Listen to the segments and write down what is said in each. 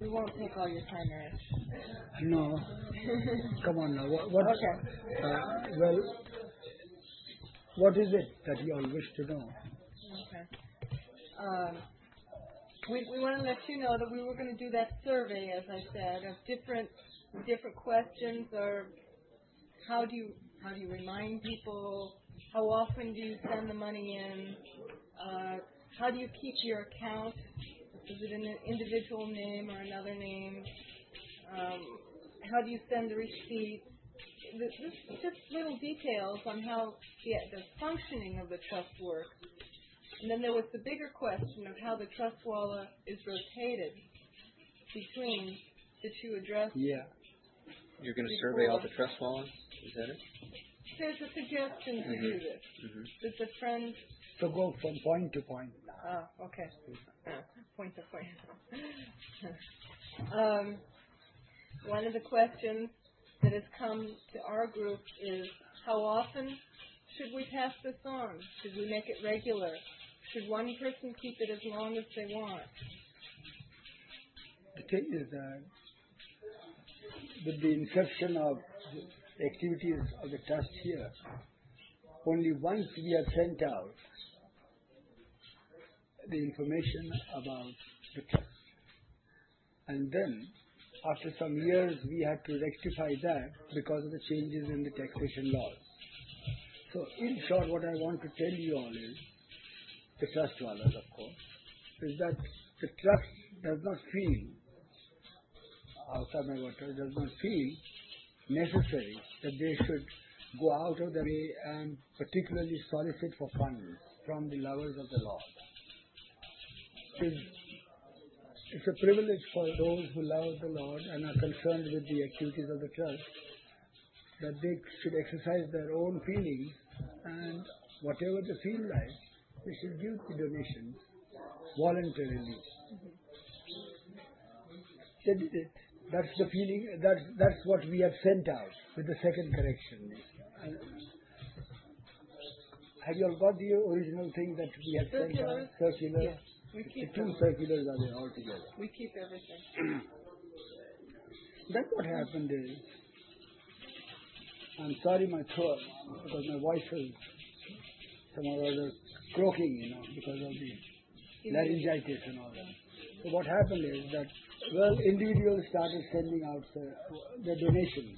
We won't take all your time, Eric. No. Come on now. What Okay. well, what is it that you all wish to know? Okay. We want to let you know that we were going to do that survey, as I said, of different questions, or how do you remind people? How often do you send the money in? How do you keep your account? Is it in an individual name or another name? How do you send the receipt? Just little details on how the functioning of the trust works. And then there was the bigger question of how the trust wallet is rotated between the two addresses. Yeah. You're going to survey all the trust wallets? Is that it? There's a suggestion to do this. Does the friend... So go from point to point now. Oh, okay. Point to point. One of the questions that has come to our group is, how often should we pass this on? Should we make it regular? Should one person keep it as long as they want? The thing is that with the inception of the activities of the trust here, only once we have sent out the information about the trust. And then, after some years, we had to rectify that because of the changes in the taxation laws. So, in short, what I want to tell you all is, the trust wallahs, of course, is that the trust does not feel, does not feel necessary that they should go out of their way and particularly solicit for funds from the lovers of the Lord. It's a privilege for those who love the Lord and are concerned with the activities of the trust that they should exercise their own feelings, and whatever they feel like, they should give the donations voluntarily. They did it. That's the feeling. That's what we have sent out with the second correction. Have you all got the original thing that we have sent out? Circular. Yes. We keep the two circulars are there all together. We keep everything. Then what happened is, I'm sorry my throat, because my voice is somehow or other croaking, because of the laryngitis and all that. So what happened is that, individuals started sending out the donations.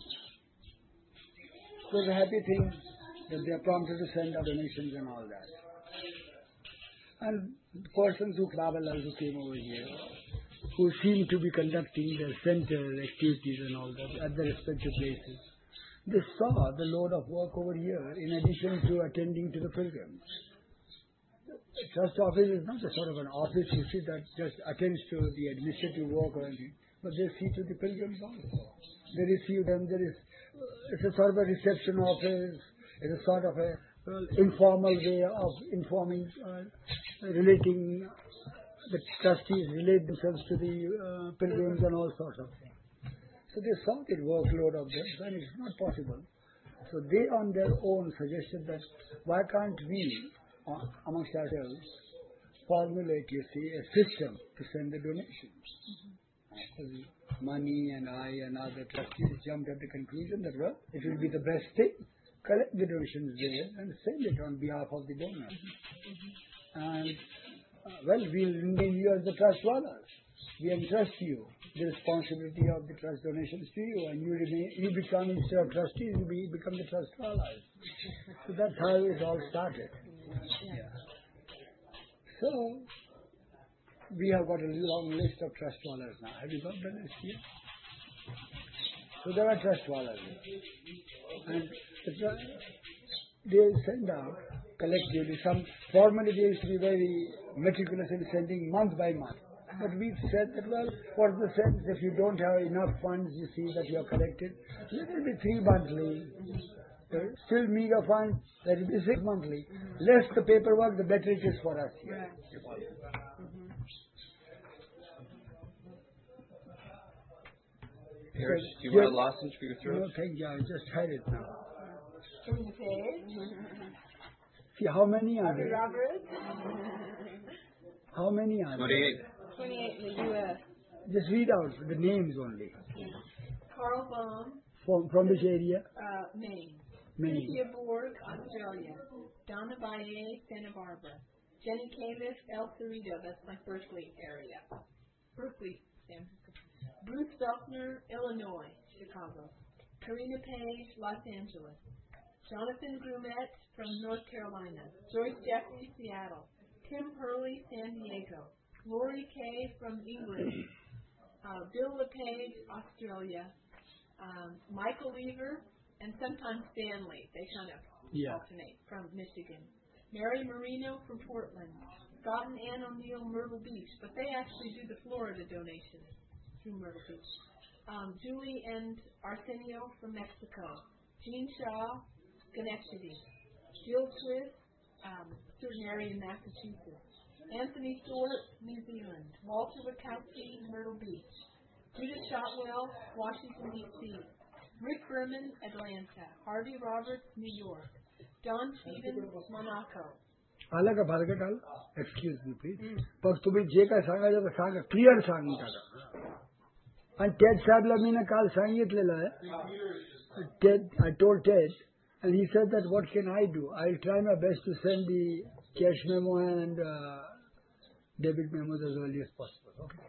It was a happy thing that they are prompted to send out donations and all that. And persons who came over here, who seemed to be conducting their center activities and all that at their respective places, they saw the load of work over here in addition to attending to the pilgrims. The trust office is not a sort of an office, you see, that just attends to the administrative work or anything, but they see to the pilgrims also. They receive them. It's a sort of a reception office. It's a sort of a informal way of informing, relating, the trustees relate themselves to the pilgrims and all sorts of things. So they saw the workload of this, and it's not possible. So they on their own suggested that why can't we, amongst ourselves, formulate, a system to send the donations. Money and I and other trustees jumped at the conclusion that, it will be the best thing. Collect the donations there and send it on behalf of the donors. And, we'll name you as the trust wallahs. We entrust you the responsibility of the trust donations to you, and you become, instead of trustees, you become the trust wallahs. So that's how it all started. Yeah. So, we have got a long list of trust wallahs now. Have you got the list here? So there are trust wallahs. And they send out collectively formally they used to be very meticulous in sending month by month. But we've said that, what's the sense if you don't have enough funds, you see that you are collected? Let it be 3 monthly. Still meager funds, let it be 6 monthly. Less the paperwork, the better it is for us here. Paris, do you want a lozenge for your throat? No, thank you. I just had it now. Can you pay? See, how many are there? Robert? How many are there? 28. 28 in the U.S. Just read out the names only. Carl Baum, From which area? Maine. Maine. Cynthia Borg, Australia. Donna Baye, Santa Barbara. Jenny Califf, El Cerrito, that's my Berkeley area. Berkeley, San Francisco. Bruce Felkner, Illinois, Chicago. Karina Page, Los Angeles. Jonathan Grumet from North Carolina. Joyce Jeffrey, Seattle. Tim Hurley, San Diego. Lori Kay from England. Bill LePage, Australia. Michael Lever, and sometimes Stanley. They kind of alternate from Michigan. Mary Marino from Portland. Scott and Ann O'Neill, Myrtle Beach. But they actually do the Florida donations through Myrtle Beach. Julie and Arsenio from Mexico. Jean Shaw, Schenectady. Jill Swift, certain area in Massachusetts. Anthony Stewart, New Zealand. Walter Wachowski, Myrtle Beach. Judith Shotwell, Washington, D.C. Rick Berman, Atlanta. Harvey Roberts, New York. Don Stevens, Monaco. आला का भाग डाल excuse me please पण तुम्ही जे काय सांगायचं ते सांगा clear सांगून टाका आणि टेड साहेबला मी ना काल सांगितलेलं आहे Ted I told Ted and he said that what can I do? I'll try my best to send the cash memo and debit memos as early as possible. Okay.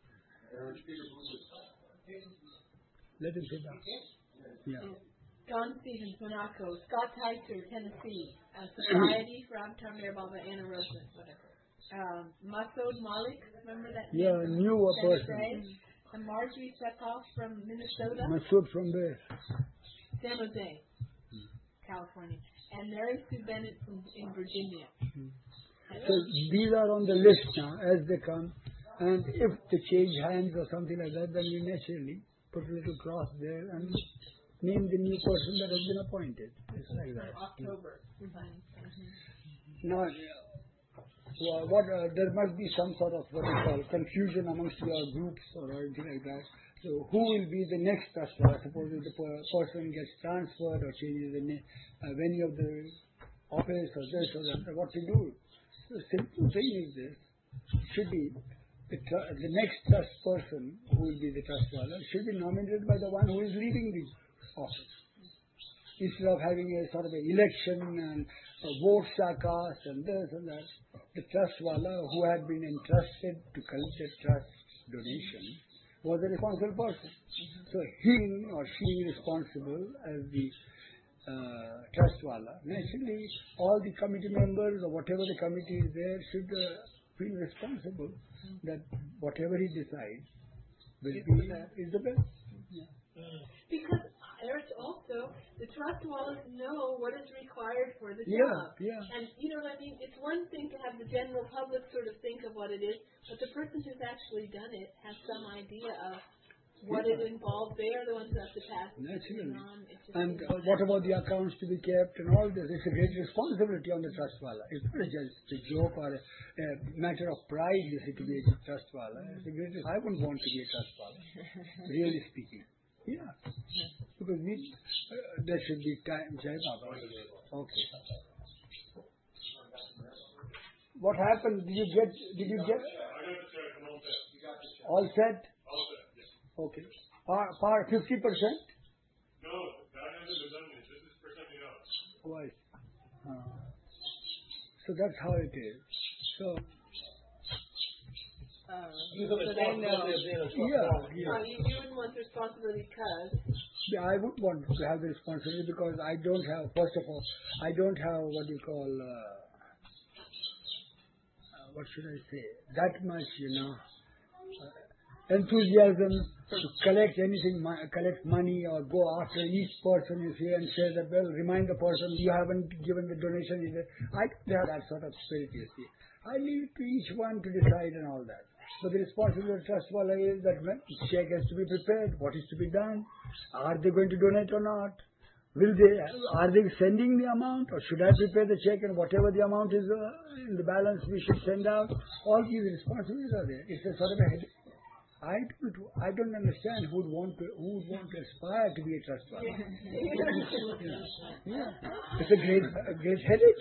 Let him sit down. Yeah. Don Stevens, Monaco. Scott Tyser, Tennessee. Society for Avatar Mayor Baba, Anna Rosa, whatever. Masood Malik, remember that name? Yeah, new person. And Marjorie Setoff from Minnesota. Masood from there. San Jose, California. And Mary Sue Bennett in Virginia. So these are on the list now as they come. And if they change hands or something like that, then we naturally put a little cross there and name the new person that has been appointed. It's like that. October. Now, there must be some sort of what we call confusion amongst your groups or anything like that. So who will be the next trustee? Suppose if the person gets transferred or changes the venue of the office or this or that, what to do? The simple thing is this. Should be the next trust person who will be the trustee should be nominated by the one who is leaving the office. Instead of having a sort of an election and votes are cast and this and that, the trustwala who had been entrusted to collect the trust donation was a responsible person. So he or she is responsible as the trustwala. Naturally, all the committee members or whatever the committee is there should feel responsible that whatever he decides will be is the best. Yeah. Because there's also the trustwallas know what is required for the Yeah, job. yeah. And you know what I mean? It's one thing to have the general public sort of think of what it is, but the person who's actually done it has some idea of what it involves. They are the ones who have to pass Naturally. it on. And what about the accounts to be kept and all this? It's a great responsibility on the trustwala. It's not just a joke or a matter of pride, you see, to be a trustwala. It's a great. I wouldn't want to be a trustwala, really speaking. Yeah. Because there should be time. Jai Baba. Okay. What happened? Did you get all set? Okay. Par 50%? No, that hasn't done yet. This is for something else. Why? So that's how it is. So So they know. yeah. You wouldn't want the responsibility because Yeah, I would want to have the responsibility because I don't have, first of all, I don't have what you call, what should I say, that much, enthusiasm to collect anything, collect money or go after each person you see and say that, well, remind the person you haven't given the donation either. I don't have that sort of spirit, you see. I leave it to each one to decide and all that. But the responsibility of trustwala is that when the check has to be prepared, what is to be done, are they going to donate or not? Are they sending the amount or should I prepare the check and whatever the amount is in the balance we should send out? All these responsibilities are there. It's a sort of a headache. I don't understand who would want to aspire to be a trust wala. Yeah. It's a great headache,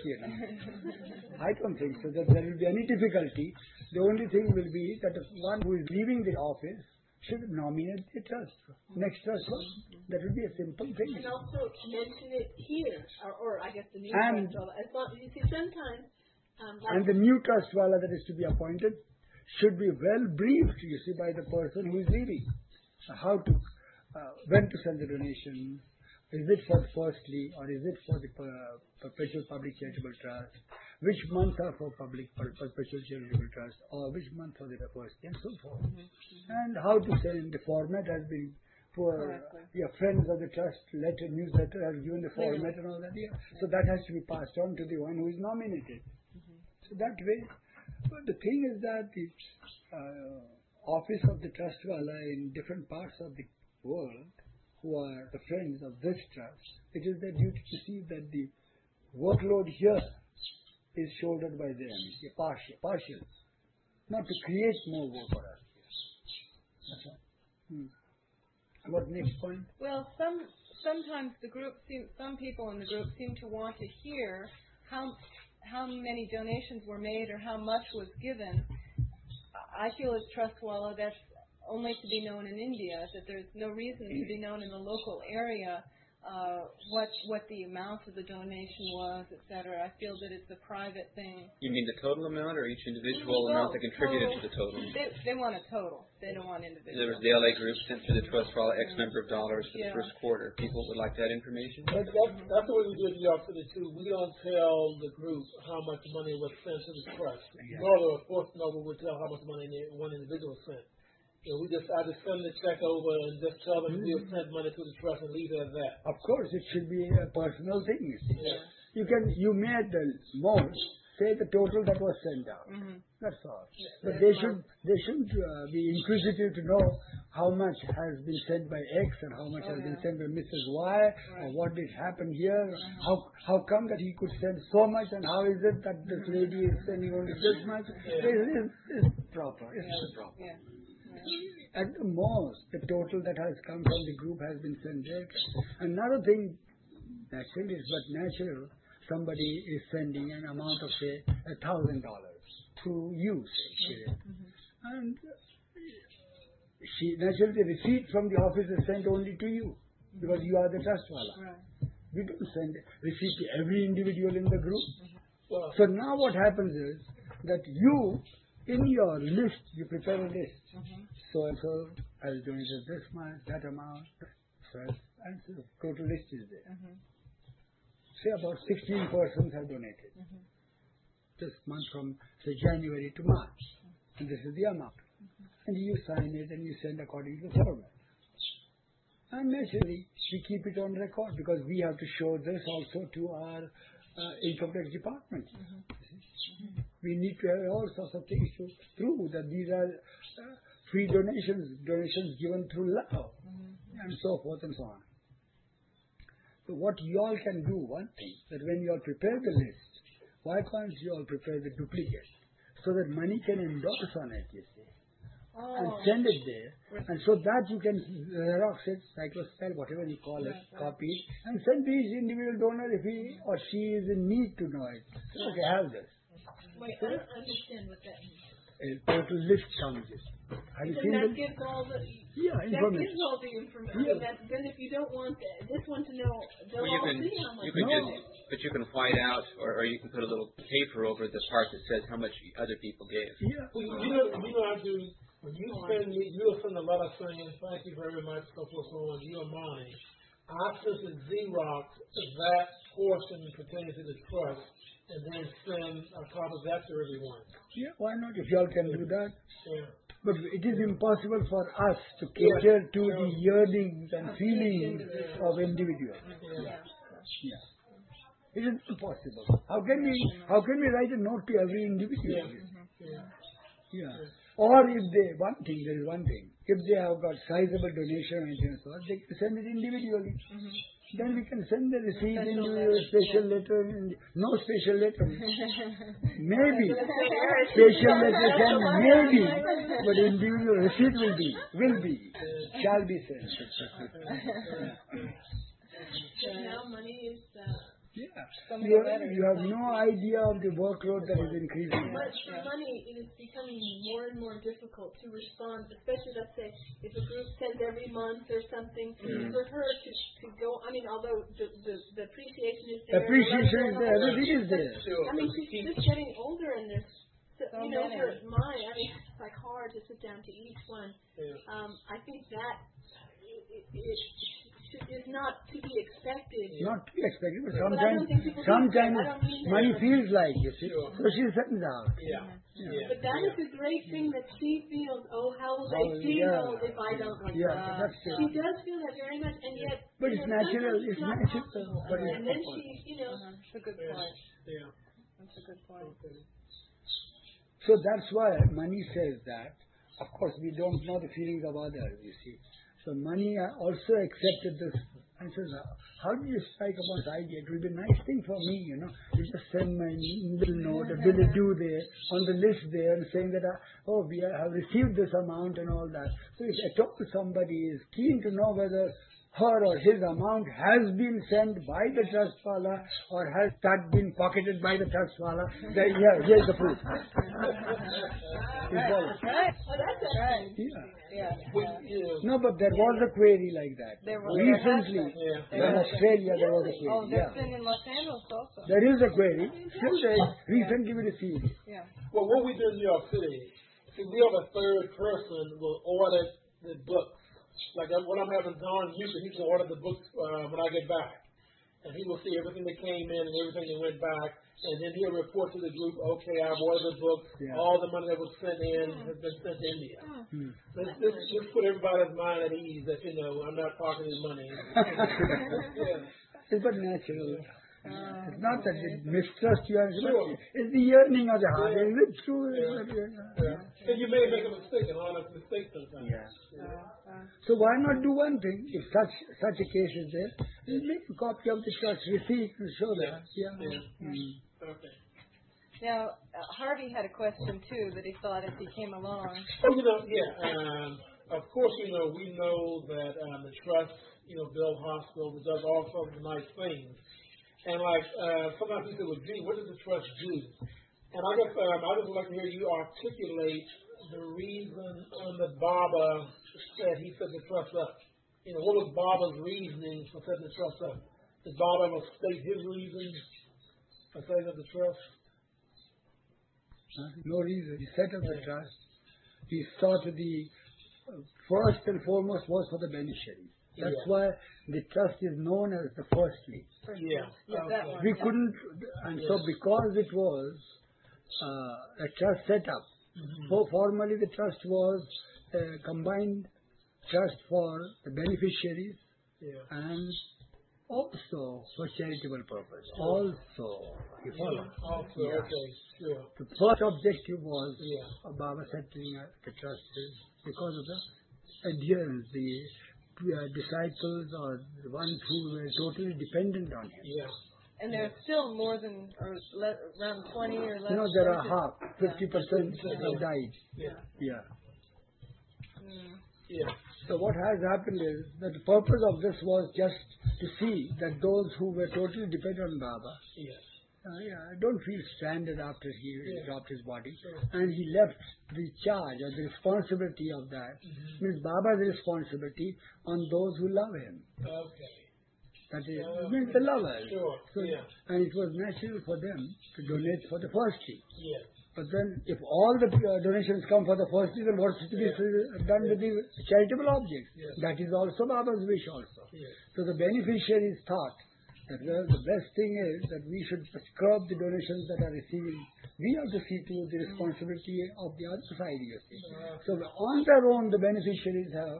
I don't think so that there will be any difficulty. The only thing will be that the one who is leaving the office should nominate the next trust wala. That will be a simple thing. And also mention it here, or I guess the new And- trust wala. As long, you see, sometimes, And the new trust wala that is to be appointed should be well briefed, you see, by the person who is leaving. How to, when to send the donation, is it for firstly, or is it for the perpetual public charitable trust, which months are for perpetual charitable trust, or which month for the first, and so forth. And how to send, the format has been, for your friends of the trust newsletter has given the format and all that. Yeah. So that has to be passed on to the one who is nominated. So that way. But the thing is that the office of the trust wala in different parts of the world, who are the friends of this trust, it is their duty to see that the workload here is shouldered by them, partial, not to create more work for us. That's all. What next point? Well, sometimes some people in the group seem to want to hear how many donations were made or how much was given. I feel as trust wala that's only to be known in India, that there's no reason to be known in the local area what the amount of the donation was, etc. I feel that it's a private thing. You mean the total amount or each individual amount that contributed to the total? They want a total. They don't want individual. There was the LA group sent to the trust file X number of dollars for the first quarter. People would like that information? That's the way we do it in New York City too. We don't tell the group how much money was sent to the trust. Nor the fourth noble would tell how much money one individual sent. I just send the check over and just tell them we have sent money to the trust and leave it at that. Of course, it should be a personal thing. You see. Yeah. You may at the most say the total that was sent out. That's all. But they shouldn't be inquisitive to know how much has been sent by X and how much has been sent by Mrs. Y, or what did happen here. How come that he could send so much, and how is it that this lady is sending only this much? It's proper. It's proper. Yeah. At the most, the total that has come from the group has been sent there. Another thing, naturally, is but natural. Somebody is sending an amount of, say, $1,000 to you, say, and naturally, the receipt from the office is sent only to you, because you are the trust wala. Right. We don't send receipt to every individual in the group. Well, So now what happens is that you, in your list, you prepare a list. So-and-so has donated this much, that amount, and so total list is there. Say about 16 persons have donated. This month from, say, January to March. And this is the amount. And you sign it and you send according to the format. And naturally, we keep it on record because we have to show this also to our income tax department. We need to have all sorts of things to prove that these are free donations given through love, and so forth and so on. So what you all can do, one thing, that when you all prepare the list, why can't you all prepare the duplicate so that money can endorse on it, you see, and send it there, and so that you can Xerox it, cyclostyle, whatever you call it, copy it, and send to each individual donor if he or she is in need to know it. Okay, have this. Wait, I don't understand what that means. A total list comes. Have you seen That that? gives all the Information. gives all the information. Then if you don't want this one to know, they'll Well, all see how much. you can white out, or you can put a little paper over the part that says how much other people gave. Yeah. well, you know how to, when you send me, you'll send a letter saying, thank you very much, so forth, so on, you and mine. I send to Xerox that portion pertaining to the trust, and then send a copy of that to everyone. Yeah, why not? If you all can do that. Yeah. But it is impossible for us to cater to the yearnings and feelings of individuals. Yeah. It is impossible. How can we write a note to every individual? Yeah. Or if there is one thing. If they have got sizable donation and so on, they can send it individually. then we can send the receipt Special into letter. a special letter. No special letter. Maybe. Special Special letter can maybe, but individual receipt will be, shall be sent. Now money is Yeah. Some of You the letters. have no idea of the workload that is increasing. money. It is becoming more and more difficult to respond, especially let's say if a group sends every month or something. For her to go, I mean, although the appreciation is there, Appreciation is there, everything is there. I mean, she's just getting older, and there's, So you know, many. for mine, I mean, it's like hard to sit down to each one. I think that is not to be expected. Not to be expected, but But I don't think people do sometimes that. I don't mean that. money feels like, you see. So she sends out. But that is a great thing that she feels. Oh, how will How- they feel yeah. if I don't like Yeah, that? that's She true. does feel that very much, and yet. But you it's know, natural, sometimes it's not natural, possible. but it's And then possible. she, you know. That's a good point. Yeah. That's a good point. So that's why money says that. Of course, we don't know the feelings of others, you see. So money also accepted this and says, how do you strike upon this idea? It will be a nice thing for me, you know. You just send my little note, a billet due there, on the list there, and saying that, we have received this amount and all that. So if at all somebody is keen to know whether her or his amount has been sent by the trust wala or has that been pocketed by the trust wala, then here's the proof. You follow? Right. Oh, that's a, Right. Yeah. Yeah. No, but there was a query like that. There was. Recently, Yeah. in Australia, there was a Oh, query. there's Yeah. been in Los Angeles also. There is a query. Still there is. Recently we received. Yeah. Well, what we do in New York City, see, we have a third person will audit the books. Like when I'm having Don Houston, he can order the books when I get back. And he will see everything that came in and everything that went back. And then he'll report to the group, okay, I've ordered the books. Yeah. All the money that was sent in has been sent to India. Let's put everybody's mind at ease that, you know, I'm not pocketing money. Yeah. It's but natural. It's not that it mistrust you, it's the yearning of the heart. Is it true? Yeah. And you may make a mistake, an honest mistake sometimes. Yeah. So why not do one thing? If such a case is there, just make a copy of the trust receipt and show that. Yeah. Okay. Now, Harvey had a question too that he thought as he came along. Oh, you know, yeah. Of course, you know, we know that the trust, you know, build hospitals, does all sorts of nice things. And like sometimes people would, gee, what does the trust do? And I guess I just would like to hear you articulate the reason that Baba said he set the trust up. You know, what was Baba's reasoning for setting the trust up? Did Baba ever state his reason for setting up the trust? No reason. He set up the trust. He thought the first and foremost was for the beneficiaries. That's why the trust is known as the first leaf. Yeah. That one. We couldn't, and so because it was a trust set up, so formally the trust was a combined trust for the beneficiaries and also for charitable purpose. Also, you follow? Also, okay, sure. The first objective was Yeah. Baba setting up the trust is because of the adherence, the disciples or the ones who were totally dependent on him. Yeah. And there's still more than, around 20 or less. You know, there are half, 50% have died. Yeah. Yeah. Yeah. So what has happened is that the purpose of this was just to see that those who were totally dependent on Baba Yes. don't feel stranded after he dropped his body. And he left the charge or the responsibility of that, means Baba's responsibility on those who love him. Okay. That is, means the lovers. Sure. So, Yeah. and it was natural for them to donate for the first tree. Yes. But then, if all the donations come for the first tree, then what's to be done with the charitable objects? Yes. That is also Baba's wish also. Yes. So the beneficiaries thought that, well, the best thing is that we should curb the donations that are receiving. We have to see to the responsibility of the other side, you see. So on their own, the beneficiaries have,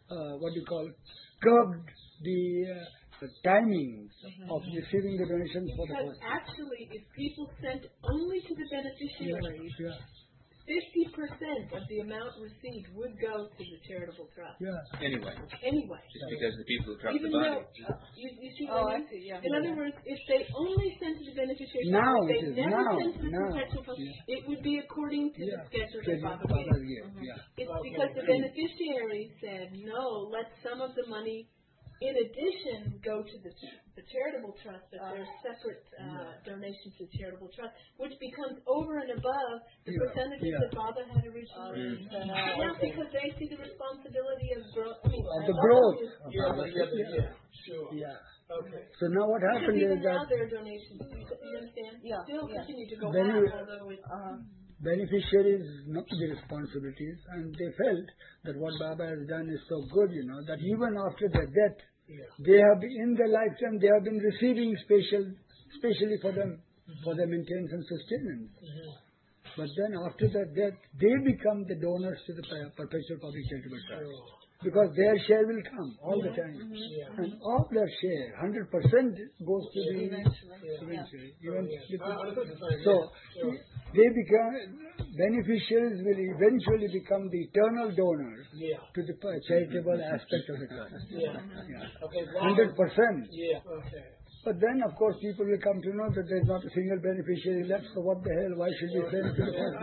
curbed the timings of receiving the donations for the Because first. actually, if people sent only to the beneficiaries, 50% of the amount received would go to the charitable trust. Yeah. Anyway, Anyway. just because the people who trust Even the body. though, you see Oh, what I I mean? see, yeah. In other words, if they only sent to the beneficiary, Now if they it is, never now, sent to the now, protection fund, yeah. it would be according to the schedule that Baba gave. Baba gave, yeah. It's because the beneficiary said, no, let some of the money, in addition, go to the charitable trust, but there's separate donations to the charitable trust, which becomes over and above the percentages that Baba had originally. Yeah, because they see the responsibility of growth. I mean, Of the growth. Sure. Yeah. Okay. So now what because happened even is now that their donations, you understand? Yeah, Still yeah. continue to go Then up, you- although it's. beneficiaries know the responsibilities, and they felt that what Baba has done is so good, that even after their death, they have been, in their lifetime, they have been receiving specially for them, for their maintenance and sustenance. But then after their death, they become the donors to the Perpetual Public Charitable Trust. Because their share will come all the time. And all their share, 100% goes to the eventually. So they become, beneficiaries will eventually become the eternal donors to the charitable aspect of the trust. Okay. 100%. Yeah. Okay. But then, of course, people will come to know that there's not a single beneficiary left, so what the hell, why should we send to the person?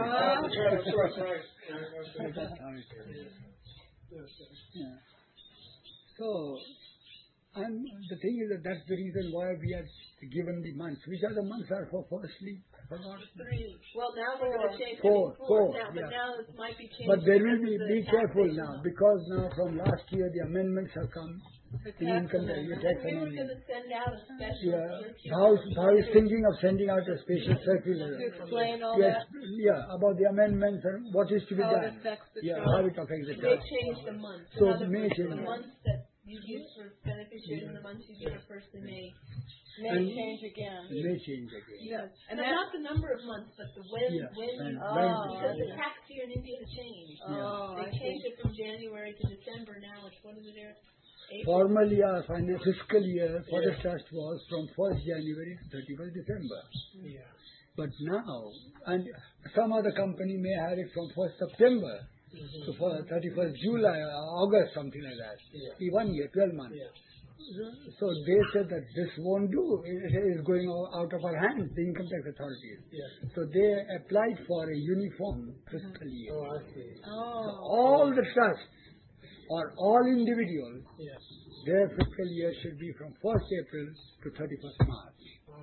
That's how it is. Yeah. So, and the thing is that that's the reason why we are given the months. Which are the months are for firstly? Forgot. 3. Well, now we're going to change it Four, to 4 four, now, but yeah. now it might be changed. But there will because be of the careful taxation now, law. because now from last year the amendments have come. The The income tax, amendment. the tax We were going amendment. to send out a special Yeah. How is thinking of sending out a special circular? To explain all Yes, that, yeah, about the amendments and what is to be how it done. affects the Yeah, trust. how it affects the They trust. changed the months. So In other may words, change the it. months that you use for beneficiaries and the months you give a person may. May And- change again. It may change again. Yes. And No, that- not the number of months, but the when Yeah, when and you when. because the tax year in India has changed. Oh, They I changed see. it from January to December. Now it's what is it there? April. Formally, our fiscal year for the trust was from 1st January to 31st December. Yeah. But now, and some other company may have it from 1st September to 31st July, August, something like that. Yeah. 1 year, 12 months. Yeah. So they said that this won't do. It is going out of our hands, the income tax authorities. Yeah. So they applied for a uniform fiscal year. Oh, I see. Oh. All the trusts or all individuals, Yeah. their fiscal year should be from 1st April to 31st March.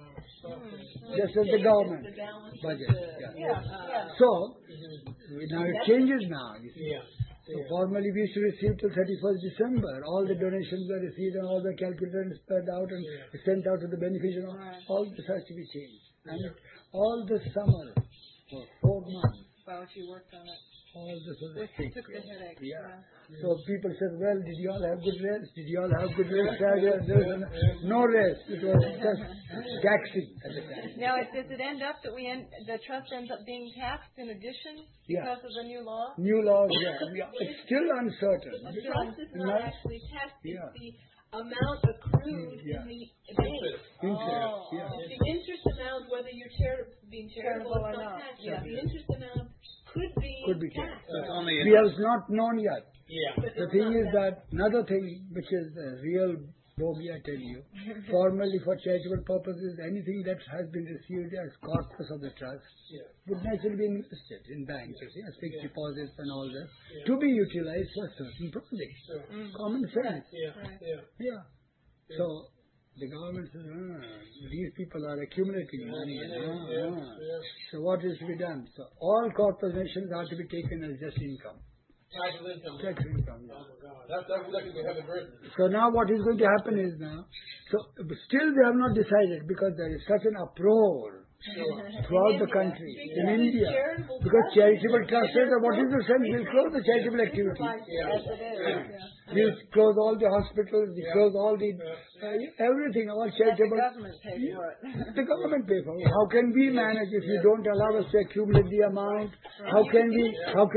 Okay. Just as the government The balance budget. of the, Yeah. Yeah. So now it changes now. You see. Yeah. So formally we used to receive till 31st December. All the donations were received and all the calculated and spread out and sent out to the beneficiary. Right. All this has to be changed. And all the summer for 4 months, About you worked on it. all this was a Which thick. took the headache. Yeah. So people said, well, did you all have good rest? Did you all have good rest? There was no rest. It was just taxing at the time. Now, does it end up that the trust ends up being taxed in addition Yeah. because of the new law? New laws, yeah. It's still uncertain. the trust is not actually taxed. It's Yeah. the amount accrued Yeah. in the bank. Interest, Oh, yeah. oh. The interest amount, whether you're being charitable Charitable or or not not, taxed, yeah. the interest amount could be taxed. taxed. So it's only We have not known yet. Yeah. But The it's thing not is taxed. that another thing which is the real bogey, I tell you, formally for charitable purposes, anything that has been received as corpus of the trust Yeah. would naturally be invested in banks, you see, as fixed deposits and all that, to be utilized for certain projects. Sure. Common sense. Yeah. Right. Yeah. Yeah. So the government says, these people are accumulating money. Yeah. So what is to be done? So all corporations are to be taken as just income. Taxable income. Tax income. Yeah. Oh my God. That could be heavy burden. So now what is going to happen is now, so still they have not decided because there is such an uproar throughout the country, in India, because charitable trusts say that what is the sense? We'll close the charitable activity. As it is. Yeah. We'll close all the hospitals, we close all the, everything, all Let the charitable. government pay for it. The government pay for it. How can we manage if you don't allow us to accumulate the amount? How can we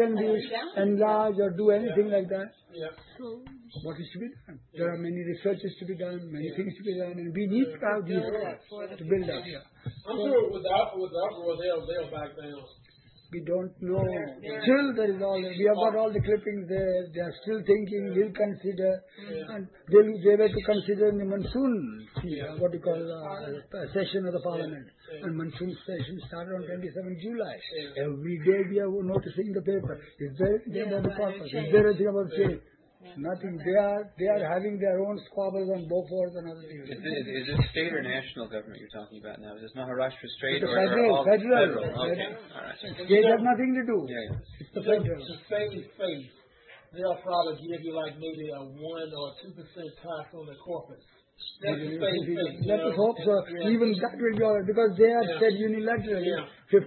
enlarge or do anything like that? Yeah. So what is to be done? There are many researches to be done, many things to be done, and we need to have these to build up. Yeah. I'm sure with the uproar, they'll back down. We don't know. Still, there is all. We have got all the clippings there. They are still thinking. We'll consider, and they were to consider in the monsoon. What you call session of the parliament. And monsoon session started on 27 July. Every day we are noticing the paper. Is there anything about the purpose? Is there anything about change? Nothing. They are having their own squabbles on Beaufort and other things. Is this state or national government you're talking about now? Is this Maharashtra state It's or federal? Federal. Okay. All right. State has nothing to do. Yeah. It's the federal. To save face, they'll probably give you like maybe a 1 or 2% tax on the corpus. That's to save face. Let us hope so. Even that will be all right because they have said unilaterally 50%.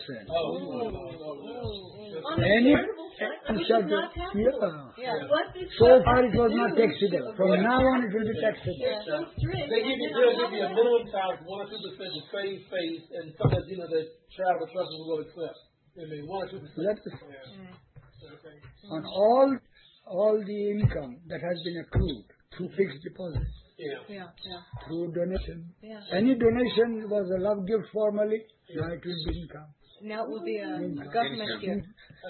On the Any charitable side, which is not taxable. But it's so far it was not taxable. From now on it will be taxable. They're so strict. They'll give you a minimum tax, 1 or 2% to save face, and some of the travel trusts will accept. I mean, 1 or 2%. Let us, on all the income that has been accrued through fixed deposits, through donation. Any donation was a love gift formally, now it will be income. Now it will be a government gift.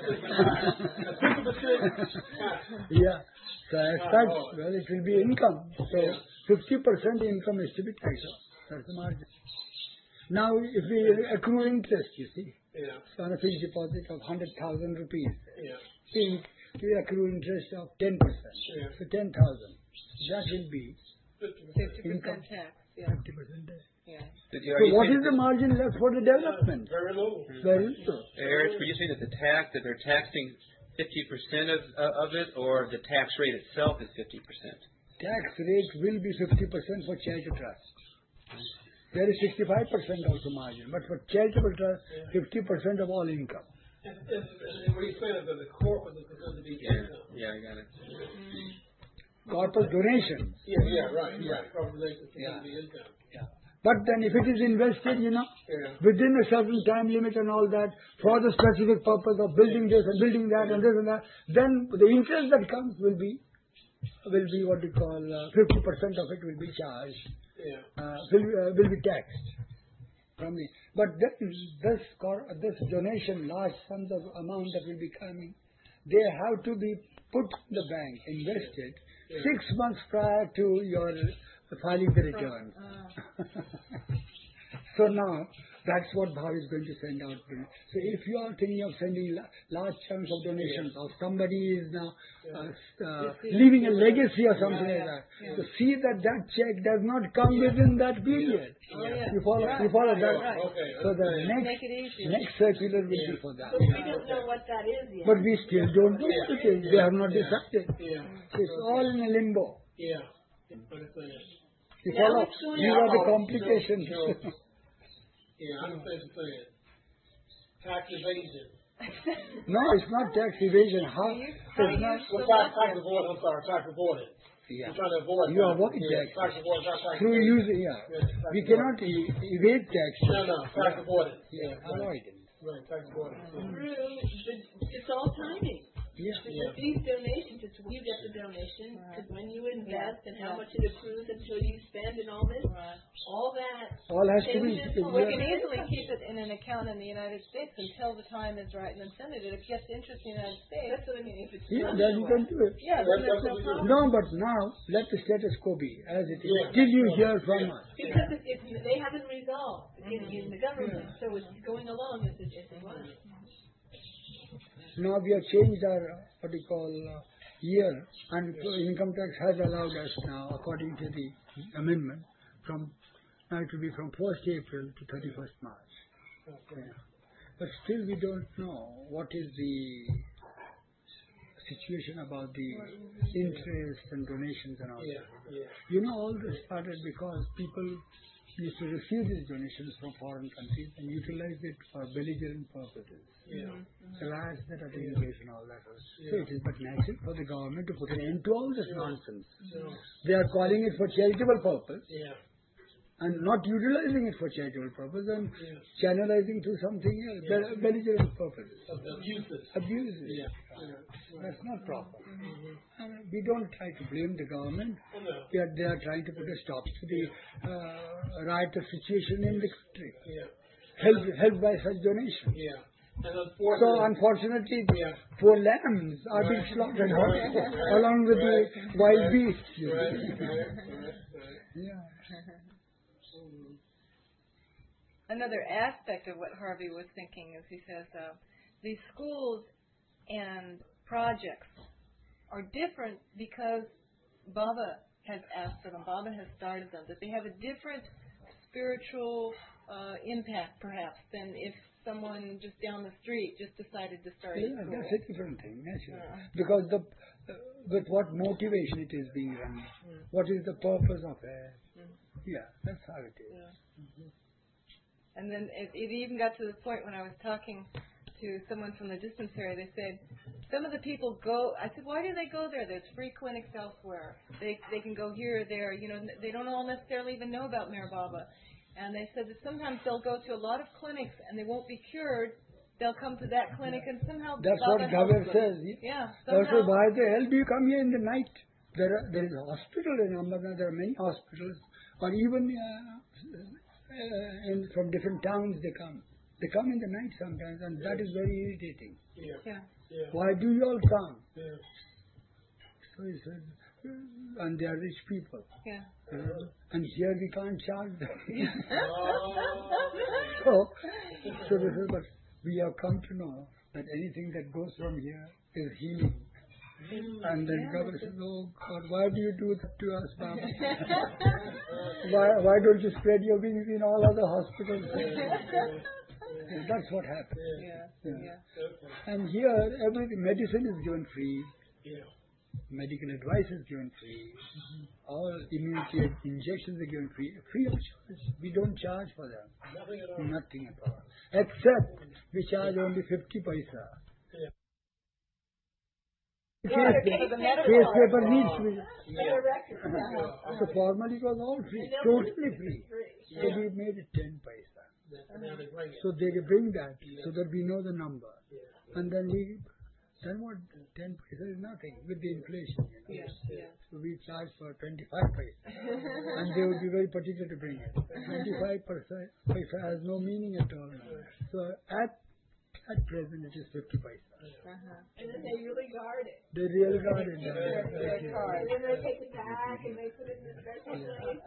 So as such, well, it will be income. So 50% income is to be taxed. That's the margin. Now, if we accrue interest, you see, on a fixed deposit of 100,000 rupees, we accrue interest of 10%. So 10,000. That will be 50% tax. 50%. So what is the margin left for the development? Very low. Very low. Eric, were you saying that they're taxing 50% of it, or the tax rate itself is 50%? Tax rate will be 50% for charitable trust. There is 65% also margin, but for charitable trust, 50% of all income. And what he's saying is that the corporate is going to be income. Yeah, I got it. Corporate donations. Right. Corporate donations is going to be income. But then if it is invested, within a certain time limit and all that, for the specific purpose of building this and building that and this and that, then the interest that comes will be what we call 50% of it will be charged, will be taxed from the. But then this donation, large sums of amount that will be coming, they have to be put in the bank, invested 6 months prior to your filing the return. So now, that's what Bhav is going to send out. So if you are thinking of sending large chunks of donations, or somebody is now leaving a legacy or something like that, so see that check does not come within that period. You follow that? Okay. So the next circular will be for that. But we don't know what that is yet. But we still don't know what it is. They have not decided. So it's all in a limbo. You follow? These are the complications. I understand what you're saying. Tax evasion. No, it's not tax evasion. How? It's not. Tax avoidance. I'm sorry, tax avoidance. You're trying to avoid You avoid tax. Tax avoidance, not tax Through evasion. using, we cannot evade tax. No, tax avoidance. Avoid it. Right, tax avoidance. It's all timing. Yeah. These donations, it's when you get the donation, because when you invest and how much it accrues until you spend and all this, all that. All has to be. We can easily keep it in an account in the United States until the time is right and then send it. If it gets interest in the United States. That's what I mean. If it's Then you can do it. then there's no problem. No, but now let the status quo be as it is. Till you hear from us. Because they haven't resolved in the government, so it's going along as it was. Now we have changed our year, and income tax has allowed us now, according to the amendment, now it will be from 1st April to 31st March. But still we don't know what is the situation about the interest and donations and all that. All this started because people used to receive these donations from foreign countries and utilize it for belligerent purposes. Riots that are taking place and all that. So it is but natural for the government to put an end to all this nonsense. They are calling it for charitable purpose and not utilizing it for charitable purpose and channelizing to something else, belligerent purposes. Abuses. That's not proper. We don't try to blame the government. They are trying to put a stop to the riotous situation in the country. Helped by such donations. And So unfortunately, the poor lambs are being slaughtered along with the wild beasts. You know. Yeah. Another aspect of what Harvey was thinking is he says these schools and projects are different because Baba has asked for them, Baba has started them, that they have a different spiritual impact perhaps than if someone just down the street just decided to start a school. That's a different thing, naturally. Because with what motivation it is being run, what is the purpose of it? Yeah, that's how it is. Yeah. And then it even got to the point when I was talking to someone from the dispensary, they said, some of the people go, I said, why do they go there? There's free clinics elsewhere. They can go here or there. You know, they don't all necessarily even know about Meher Baba. And they said that sometimes they'll go to a lot of clinics and they won't be cured. They'll come to that clinic and somehow that's Baba what Gaber says. Yeah. Also, why the hell do you come here in the night? There is a hospital in Ahmedabad. There are many hospitals, or even from different towns they come. They come in the night sometimes, and that is very irritating. Yeah. Why do you all come? So he said, and they are rich people. Yeah. And here we can't charge them. so they said, but we have come to know that anything that goes from here is healing. And then Gaber says, oh God, why do you do that to us, Baba? why don't you spread your wings in all other hospitals? That's what happened. And here, everything, medicine is given free. Medical advice is given free. All immunity injections are given free of charge. We don't charge for them. Nothing at all. Except we charge only 50 paisa. Case paper needs to be. So formally it was all free, totally free. So we made it 10 paisa. So they bring that so that we know the number. And then what? 10 paisa is nothing with the inflation. So we charge for 25 paisa. And they would be very particular to bring it. 25 paisa has no meaning at all. So at present it is 50 paisa. And then they really guard it. They really guard it. And then they take it back and they put it in the special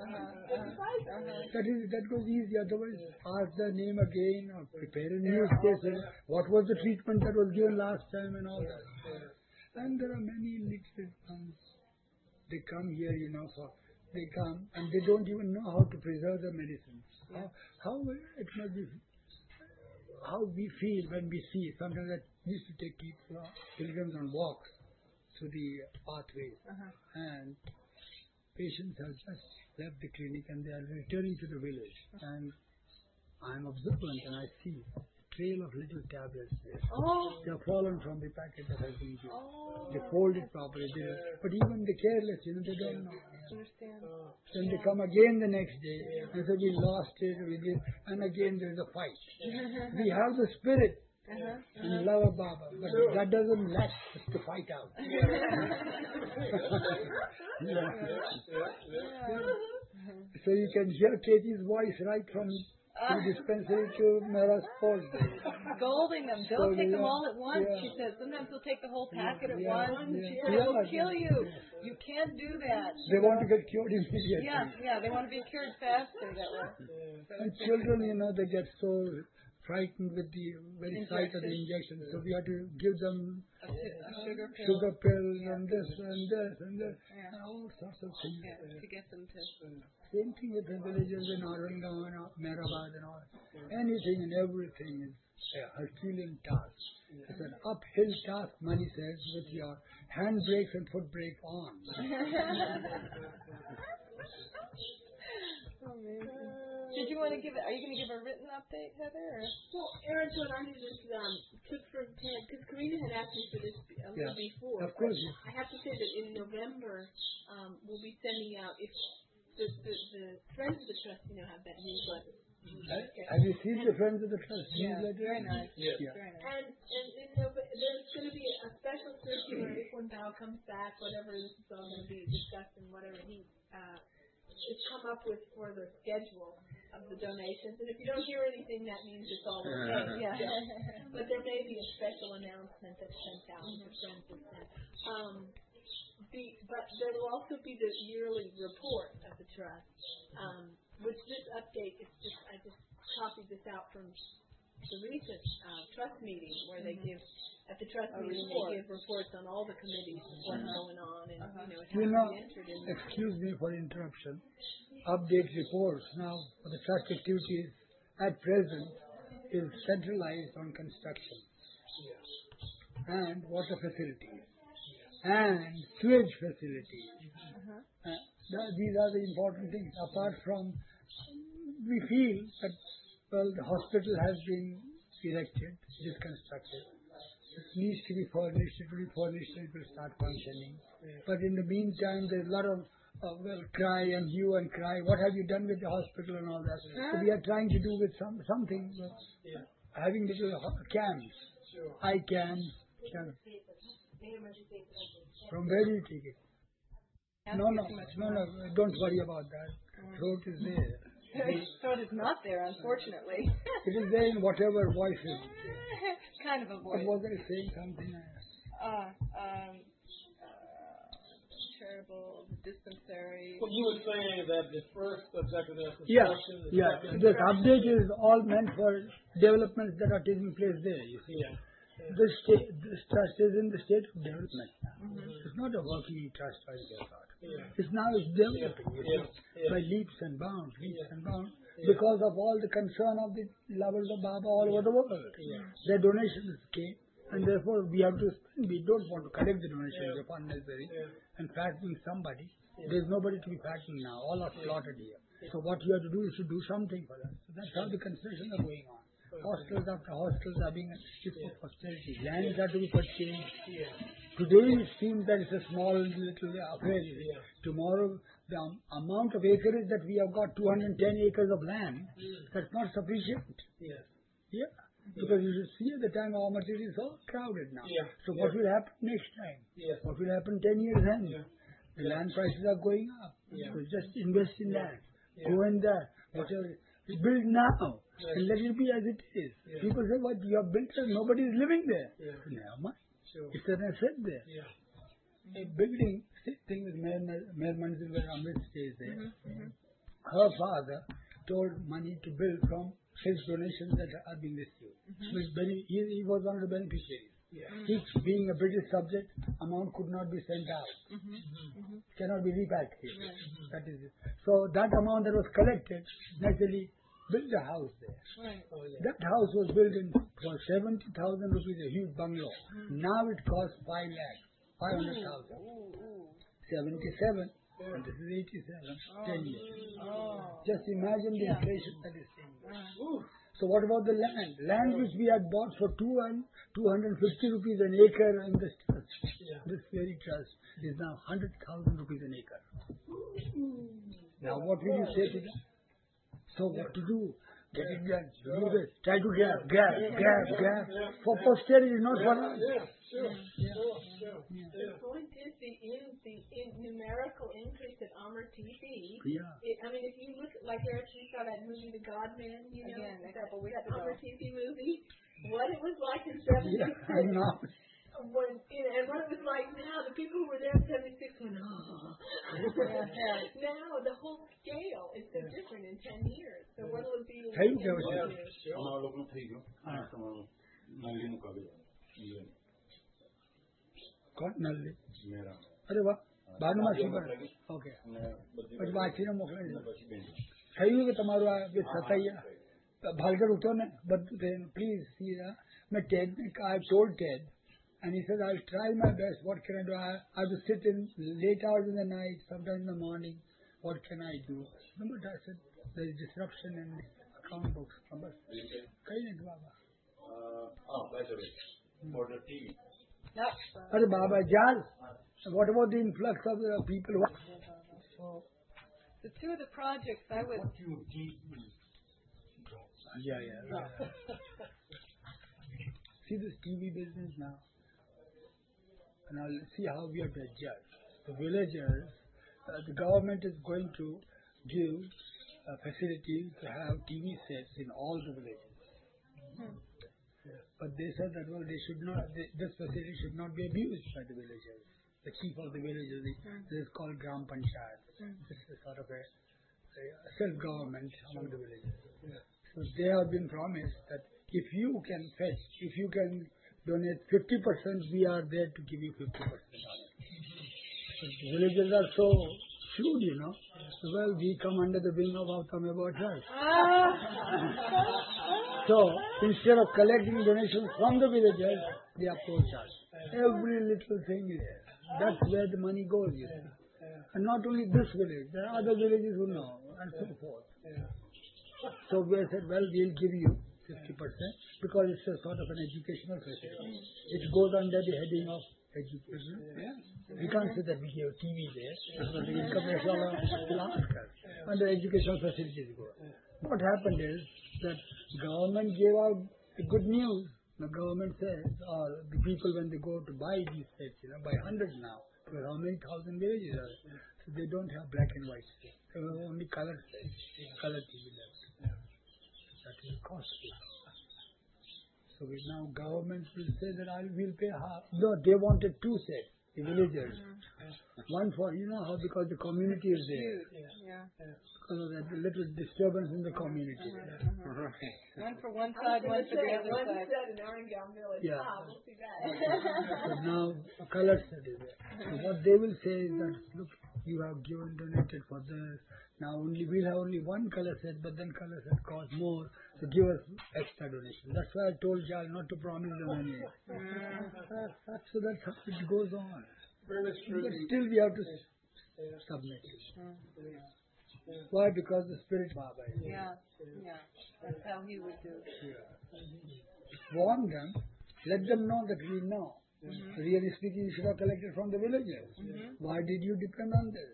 place. That goes easy. Otherwise, ask the name again or prepare a news case. What was the treatment that was given last time and all that. And there are many illiterate ones. They come here, they come and they don't even know how to preserve the medicines. How it must be. How we feel when we see sometimes that used to take pilgrims on walks through the pathways, and patients have just left the clinic and they are returning to the village, and I'm observant and I see a trail of little tablets there. They have fallen from the packet that has been given. They fold it properly, but even the careless, they don't know. Then they come again the next day and say we lost it, and again there is a fight. We have the spirit and love of Baba, but that doesn't let us to fight out. So you can hear Katie's voice right from the dispensary to Mehra's Falls. Scolding them. Don't take them all at once, she says. Sometimes they'll take the whole packet at once. It will kill you. You can't do that. They want to get cured immediately. They want to be cured faster that way. And children, they get so frightened with the very sight of the injection. So we have to give them a sugar pills and this and this and this and all sorts of things. To get them to... Same thing with the villages in Aurangabad, Mehrabad and all. Anything and everything is a Herculean task. It's an uphill task, Mani says, with your hand brakes and foot brake on. Did you want to give it? Are you going to give a written update, Heather? Or? Well, Aaron, so I just took for Ted because Karina had asked me for this a little before. Of course. I have to say that in November, we'll be sending out if the Friends of the Trust, have that newsletter. Have you seen the Friends of the Trust newsletter? Very nice. Very nice. And there's going to be a special circular if when Bao comes back, whatever this is all going to be discussed and whatever he come up with for the schedule of the donations. And if you don't hear anything, that means it's all okay. Yeah. But there may be a special announcement that's sent out to friends and friends. But there will also be the yearly report of the trust, which this update is just, I just copied this out from the recent trust meeting where they give, at the trust meeting, they give reports on all the committees and what's going on, and it has to be entered in. Excuse me for interruption. Update reports now for the trust activities at present is centralized on construction and water facilities and sewage facilities. These are the important things. Apart from, we feel that, well, the hospital has been erected, it is constructed. It needs to be furnished, it will be furnished and it will start functioning. But in the meantime, there's a lot of cry and hue and cry. What have you done with the hospital and all that? So we are trying to do with something, having little camps, eye camps. From where do you take it? No, don't worry about that. Throat is there. Throat is not there, unfortunately. It is there in whatever voice is. Kind of a voice. What was I saying? Something. Terrible dispensary. Well, you were saying that the first objective of Yeah. construction, This update is all meant for developments that are taking place there. You see. Yeah. This trust is in the state of development now. It's not a working trust like they thought. It's now developing by leaps and bounds, because of all the concern of the lovers of Baba all over the world. Their donations came, and therefore we have to spend. We don't want to collect the donations if unnecessary and fattening somebody. There's nobody to be fattening now. All are slaughtered here. So what you have to do is to do something for them. So that's how the constructions are going on. Hostels after hostels are being shipped for posterity. Lands are to be purchased. Today it seems that it's a small little affair. Tomorrow the amount of acreage that we have got, 210 acres of land, that's not sufficient. Because you should see at the time how much it is all crowded now. So what will happen next time? What will happen 10 years hence? The land prices are going up. So just invest in land. Go in there. Whatever. Build now. And let it be as it is. People say, what you have built there, nobody is living there. Never mind. It's an asset there. A building, same thing with Mayor Manzil where Amrit stays there. Her father told money to build from his donations that are being received. He was one of the beneficiaries. He, being a British subject, amount could not be sent out. Cannot be repatriated. That is it. So that amount that was collected, naturally built a house there. That house was built for 70,000 rupees, a huge bungalow. Now it costs 5 lakhs, 500,000. 77, and this is 87, 10 years. Just imagine the inflation that is taking place. So what about the land? Land which we had bought for 250 rupees an acre in this trust. This very trust is now 100,000 rupees an acre. Now what will you say to that? So what to do? Get it done. Do this. Try to grab. For posterity, not for us. The point is the numerical increase at Amr TV. I mean, if you look, like Eric, we saw that movie, The God Man, Again, a couple weeks that ago. Amr TV movie, what it was like in 76. I know. And what it was like now, the people who were there in 76 went, Now the whole scale is so different in 10 years. So what will it be in 10 years? कौन नल्ली अरे वाह बाद में sugar okay પછી વાંચીને મોકલે થયું કે તમારું આ જે સતાઈ ભાલગર ઉઠો ને બધું થયું પ્લીઝ સી મેં Ted I told Ted and he said I'll try my best. What can I do? I have to sit in late hours in the night, sometimes in the morning. What can I do? But I said there is disruption in the account books. कहीं नहीं बाबा by the way, for the TV. अरे बाबा जाल. What about the influx of the people? So, the two of the projects I would. Yeah. See this TV business now. And I'll see how we have to adjust. The villagers, the government is going to give facilities to have TV sets in all the villages. But they said that, well, they should not, this facility should not be abused by the villagers. The chief of the villages, this is called Gram Panchayat. This is sort of a self-government among the villages. So they have been promised that if you can fetch, if you can donate 50%, we are there to give you 50%. So the villagers are so shrewd, you know. So, well, we come under the wing of Autamebo Church. So instead of collecting donations from the villagers, they approach us. Every little thing is there. That's where the money goes, you know. And not only this village, there are other villages who know, and so forth. So we said, well, we'll give you 50% because it's a sort of an educational facility. It goes under the heading of education. We can't say that we give TV there because the income tax will ask us. Under educational facilities go. What happened is that government gave out the good news. The government says, or the people when they go to buy these sets, you know, by hundreds now, because how many thousand villages are there? So they don't have black and white sets. They have only color sets, color TV left. That is costly. So now government will say that we'll pay half. No, they wanted two sets, the villagers. One for, you know how, because the community is there. Because of that little disturbance in the community. One for one side, one for the other side. in Arangam Village. Yeah. We'll see that. So now a color set is there. So what they will say is that, look, you have given, donated for this. Now we'll have only one color set, but then color set cost more. So give us extra donation. That's why I told y'all not to promise them any. So that's how it goes on. But still we have to submit. Why? Because the spirit Baba is. Yeah. That's how he would do it. Warn them, let them know that we know. Really speaking, you should have collected from the villagers. Why did you depend on this?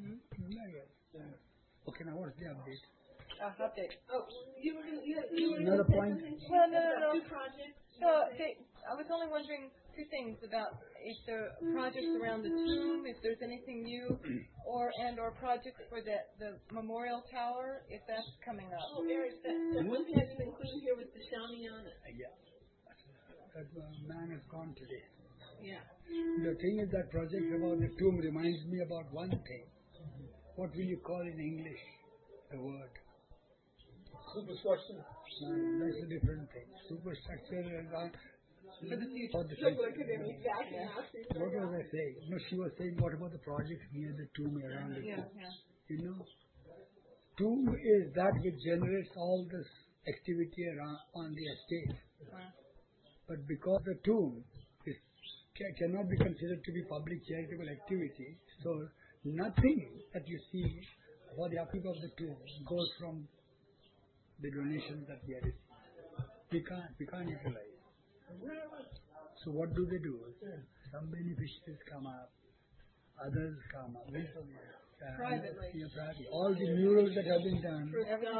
Okay, now what's the update? Update. Oh, you were going Another to say point? something? Well, no. Two projects. So I was only wondering two things about if there are projects around the tomb, if there's anything new, or projects for the memorial tower, if that's coming up. Oh, Eric, that one thing I didn't include here was the Shamiana. Yeah. That man is gone today. Yeah. The thing is that project about the tomb reminds me about one thing. What will you call in English the word? Superstructure. That's a different thing. Superstructure and For the future. for the future. What was I saying? No, she was saying what about the project near the tomb around the tomb? You know, tomb is that which generates all this activity around on the estate. But because the tomb cannot be considered to be public charitable activity, so nothing that you see for the upkeep of the tomb goes from the donations that we are receiving. We can't utilize. So what do? Some beneficiaries come up, others come up. Privately. All the murals that have been done.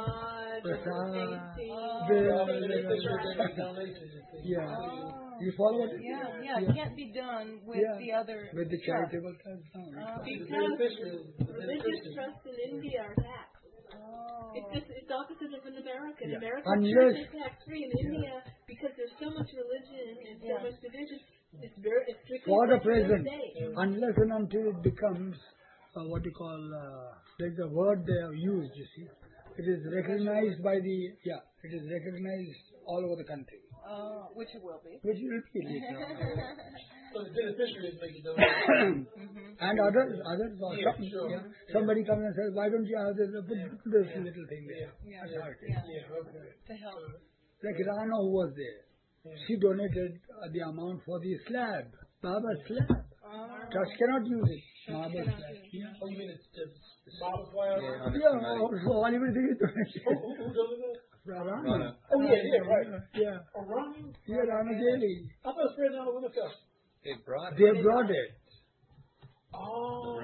You follow it? Yeah. It can't be done with the other. With the charitable trust. Because religious trusts in India are taxed. It's opposite of in America. In America, church is tax-free. In India, because there's so much religion and so much division, it's strictly for the real present, estate. unless and until it becomes what you call, there's a word they have used, you see. It is recognized by it is recognized all over the country. Which it will be. Which will be later on. So the beneficiaries make it donation. And others or somebody comes and says, why don't you have this, put this little thing there. That's how it is. To help. Like Rana who was there. She donated the amount for the slab, Baba's slab. Trust cannot use it. Marble slab. Oh, you mean it's marble slab? So all everything is donated. Who does that? Rana. Oh, right. Yeah. Oh, Rana? Yeah, Rana Daily. I thought Fred now with us. They brought it. They brought it. Oh.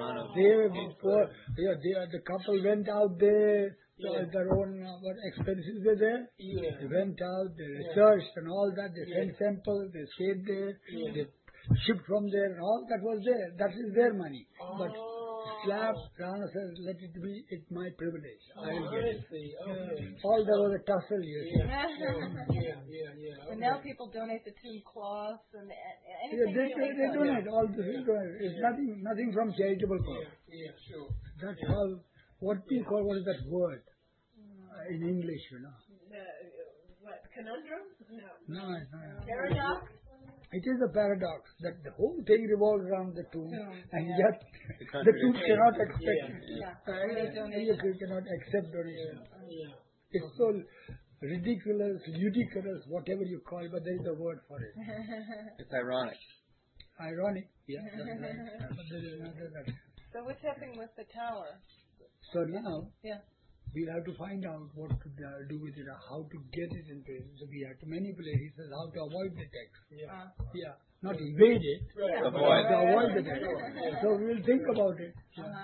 The couple went out there. Their own expenses were there. They went out, they researched and all that. They sent samples, they stayed there, they shipped from there, and all that was there. That is their money. But slap. Rana says, let it be, it's my privilege. I will get it. see. Okay. All there was a tussle, you see. Yeah. So now people donate the tomb cloths and Yeah, anything. they donate. All this is donate. It's nothing from charitable cause. Yeah, sure. That's how, what we call, what is that word? In English, What, conundrum? No. No. Paradox? It is a paradox that the whole thing revolves around the tomb, and yet the tomb contradiction. cannot expect. Yeah. You cannot accept donation. Yeah. It's so ridiculous, ludicrous, whatever you call it, but there is a word for it. It's ironic. Ironic, yeah. That's right. But there is another that. So what's happening with the tower? So now Yeah. we'll have to find out what to do with it, how to get it into it. So we have to manipulate. He says how to avoid the tax. Yeah. Not evade it, Right. but Avoid. how to avoid the tax. So we'll think about it.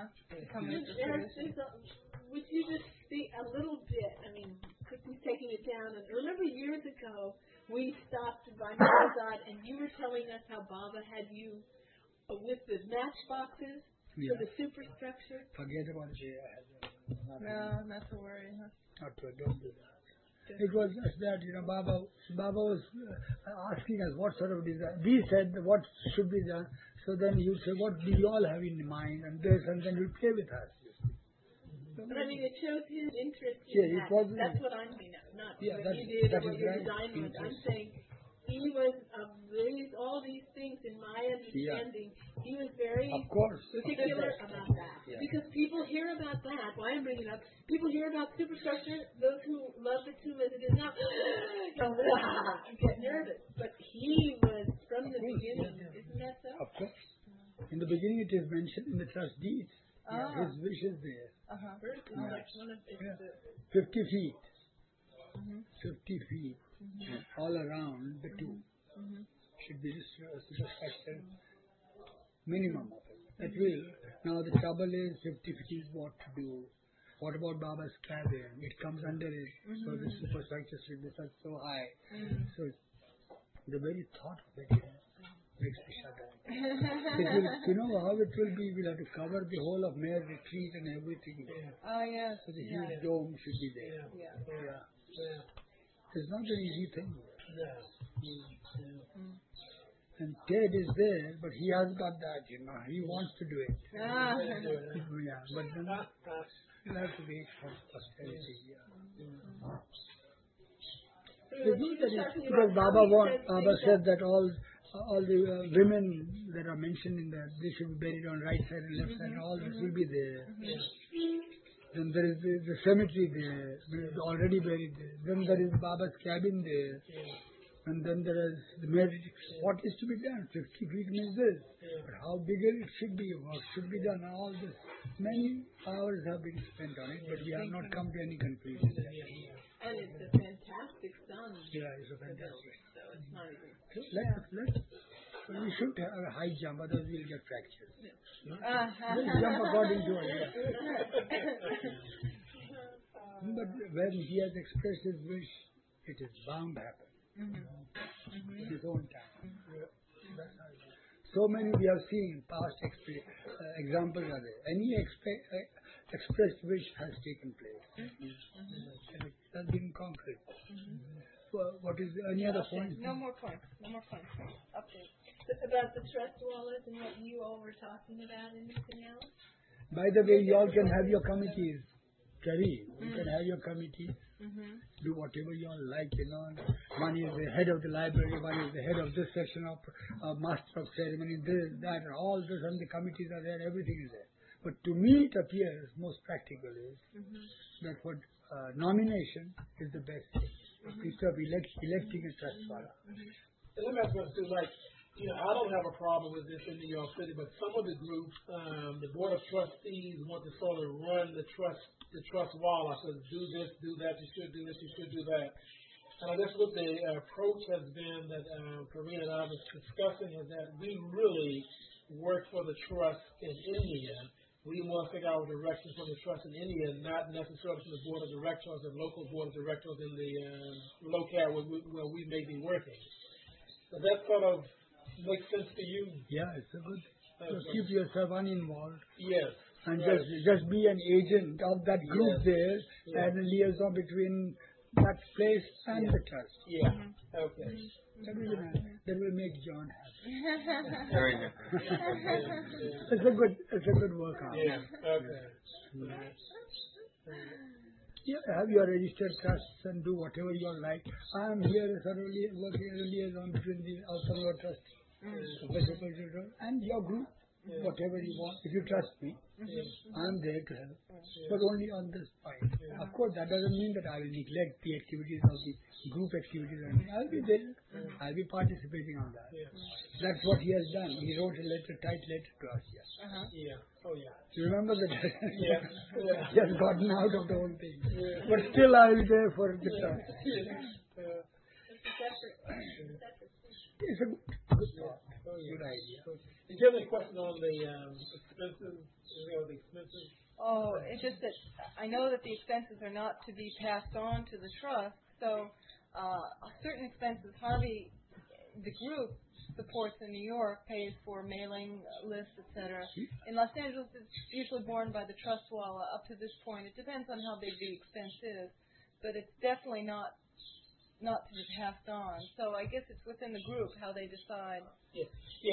Would you just speak a little bit? I mean, Christy's taking it down. And remember years ago, we stopped by Mazad, and you were telling us how Baba had you with the matchboxes for the superstructure. Forget about it. No, not to worry. Huh? Not to, don't do that. It was just that, Baba was asking us what sort of design. We said what should be done. So then you say, what do you all have in mind? And then you play with us. But I mean, it shows his interest Yeah, in it that. wasn't- That's what I'm saying. Not Yeah, what that- you did or that what is your right. design was. I'm Interest. saying he was all these things in my understanding. He was very Of course. particular about that. Yeah. Because people hear about that. Why I'm bringing it up. People hear about superstructure. Those who love the tomb as it is now, get nervous. But he was from the beginning. Isn't that so? Of course. In the beginning it is mentioned in the trust deeds. His wish is there. First, it's like one of Yeah. the 50 feet. 50 feet. All around the tomb. Should be superstructure. Minimum of it. That will. Now the trouble is 50 feet what to do. What about Baba's cabin? It comes under it. So the superstructure should be so high. So the very thought of it makes me shudder. It will, how it will be, we'll have to cover the whole of Mayor Retreat and everything there. Oh, yes. So the huge dome should be there. It's not an easy thing. And Ted is there, but he has got that, he wants to do it. Ah. Yeah, but then you'll have to wait for posterity. Because Baba said that all the women that are mentioned in that, they should be buried on right side and left side, all this will be there. Then there is the cemetery there, already buried there. Then there is Baba's cabin there. And then there is the marriage. What is to be done? 50 feet means this. But how bigger it should be, what should be done, all this. Many hours have been spent on it, but we have not come to any conclusion. And it's a fantastic song. Yeah, it's a fantastic. So it's not even. We should have a high jump, otherwise we'll get fractured. Let's jump according to it. But when he has expressed his wish, it is bound to happen. His own time. That's how it is. So many we have seen past examples are there. Any expressed wish has taken place. It has been conquered. What is any other point? No more points. Update. About the trust wallet and what you all were talking about, anything else? By the way, you all can have your committees. Terry, you can have your committees. Do whatever you all like, One is the head of the library, one is the head of this section of master of ceremony, this, that, and all this, and the committees are there, everything is there. But to me it appears most practical is that for nomination is the best thing. Instead of electing a trust fund. Let me ask you, I don't have a problem with this in New York City, but some of the groups, the Board of Trustees want to sort of run the trust wall. I said, do this, do that, you should do this, you should do that. And I guess what the approach has been that Karina and I was discussing is that we really work for the trust in India. We want to figure out direction for the trust in India, not necessarily from the Board of Directors and local Board of Directors in the locale where we may be working. Does that sort of make sense to you? Yeah, it's a good. So keep yourself uninvolved. Yes. and Right. just be an agent of that group Yes. there Yeah. and a liaison between that place and Yeah. the trust. Yeah. Okay. That will, that will make John happy. Very good. It's a good workout. Yeah. Okay. Right. Yeah, have your registered trusts and do whatever you like. I am here thoroughly working as a liaison between the Altamira Trust, Professor Cultural, and your group, whatever you want. If you trust me, I am there to help, but only on this point. Of course, that doesn't mean that I will neglect the activities of the group activities. I'll be there. I'll be participating on that. Yeah. That's what he has done. He wrote a tight letter to us. Yes. Yeah. Oh yeah. You remember that? Yeah. Yeah. He has gotten out of the whole thing. Yeah. But still, I will be there for the trust. It's a good thought. Oh, yeah. Good idea. Did you have any question on the expenses? The expenses? Oh, it's just that I know that the expenses are not to be passed on to the trust, so certain expenses, Harvey, the group supports in New York, pays for mailing lists, etc. In Los Angeles, it's usually borne by the trust wallah up to this point. It depends on how big the expense is, but it's definitely not to be passed on. So I guess it's within the group how they decide. Yeah.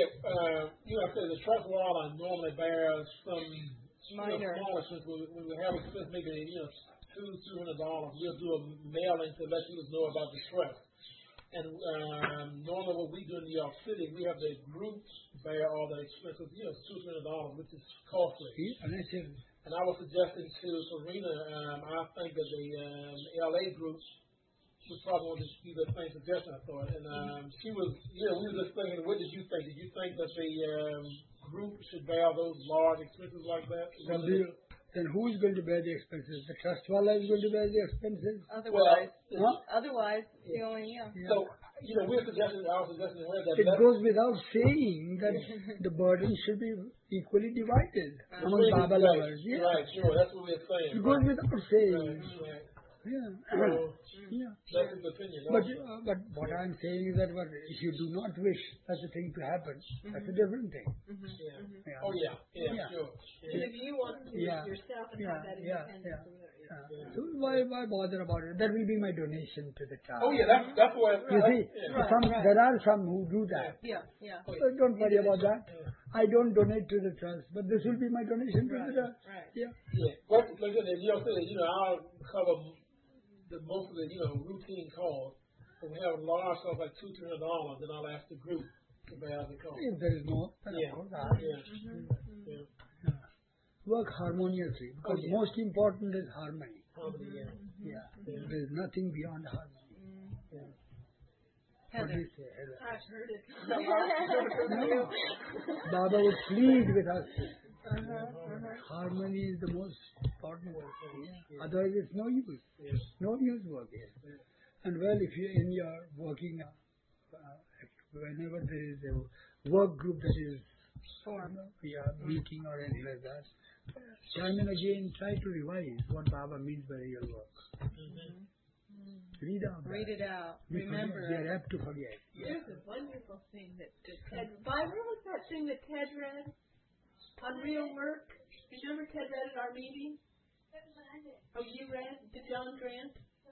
I said the trust wallah normally bears some Minor. smaller expense. When we have expense, maybe $200-$300, we'll do a mailing to let you know about the trust. And normally what we do in New York City, we have the group bear all the expenses, $200-$300, which is costly. And I was suggesting to Serena, I think that the LA group would probably want to do the same suggestion, I thought. And she was, we were just thinking, what did you think? Did you think that the group should bear those large expenses like that? Then who is going to bear the expenses? The trust wallah is going to bear the expenses? Otherwise, Huh? the only, So, we're suggesting, I was suggesting to her that It goes without saying that the burden should be equally divided among Baba lovers. Yeah. Right, sure, that's what we're saying. It goes without saying. Right. Yeah. So, Yeah. that's his opinion. But what I'm saying is that if you do not wish such a thing to happen, that's a different thing. Yeah. Yeah. Oh, yeah, sure. And if you want to do it yourself and have that independence. So why bother about it? That will be my donation to the child. Oh, yeah, that's what You see, yeah. there are some who do that. Yeah. So don't worry about that. I don't donate to the trust, but this will be my donation to the trust. Right. Yeah. Yeah. But like I said, I'll cover most of the routine calls. So we have a large stuff like $200-$300, then I'll ask the group to bear the cost. If there is more, then Yeah. of course I Yeah. work harmoniously, because most important is harmony. Harmony, Yeah. There is nothing beyond harmony. Yeah. What do you say, Heather? I've heard it. No. Baba would plead with us. Harmony is the most important thing. Yeah. Otherwise, it's no use. Yes. No use working. And well, if you're in your working, whenever there is a work group that is meeting or anything like that, time and again try to revise what Baba means by real work. Read Read it out. We Remember. forget. We are apt to forget. There's a wonderful thing that Ted. What was that thing that Ted read on real work? Remember Ted read at our meeting? Oh, you read the John Grant?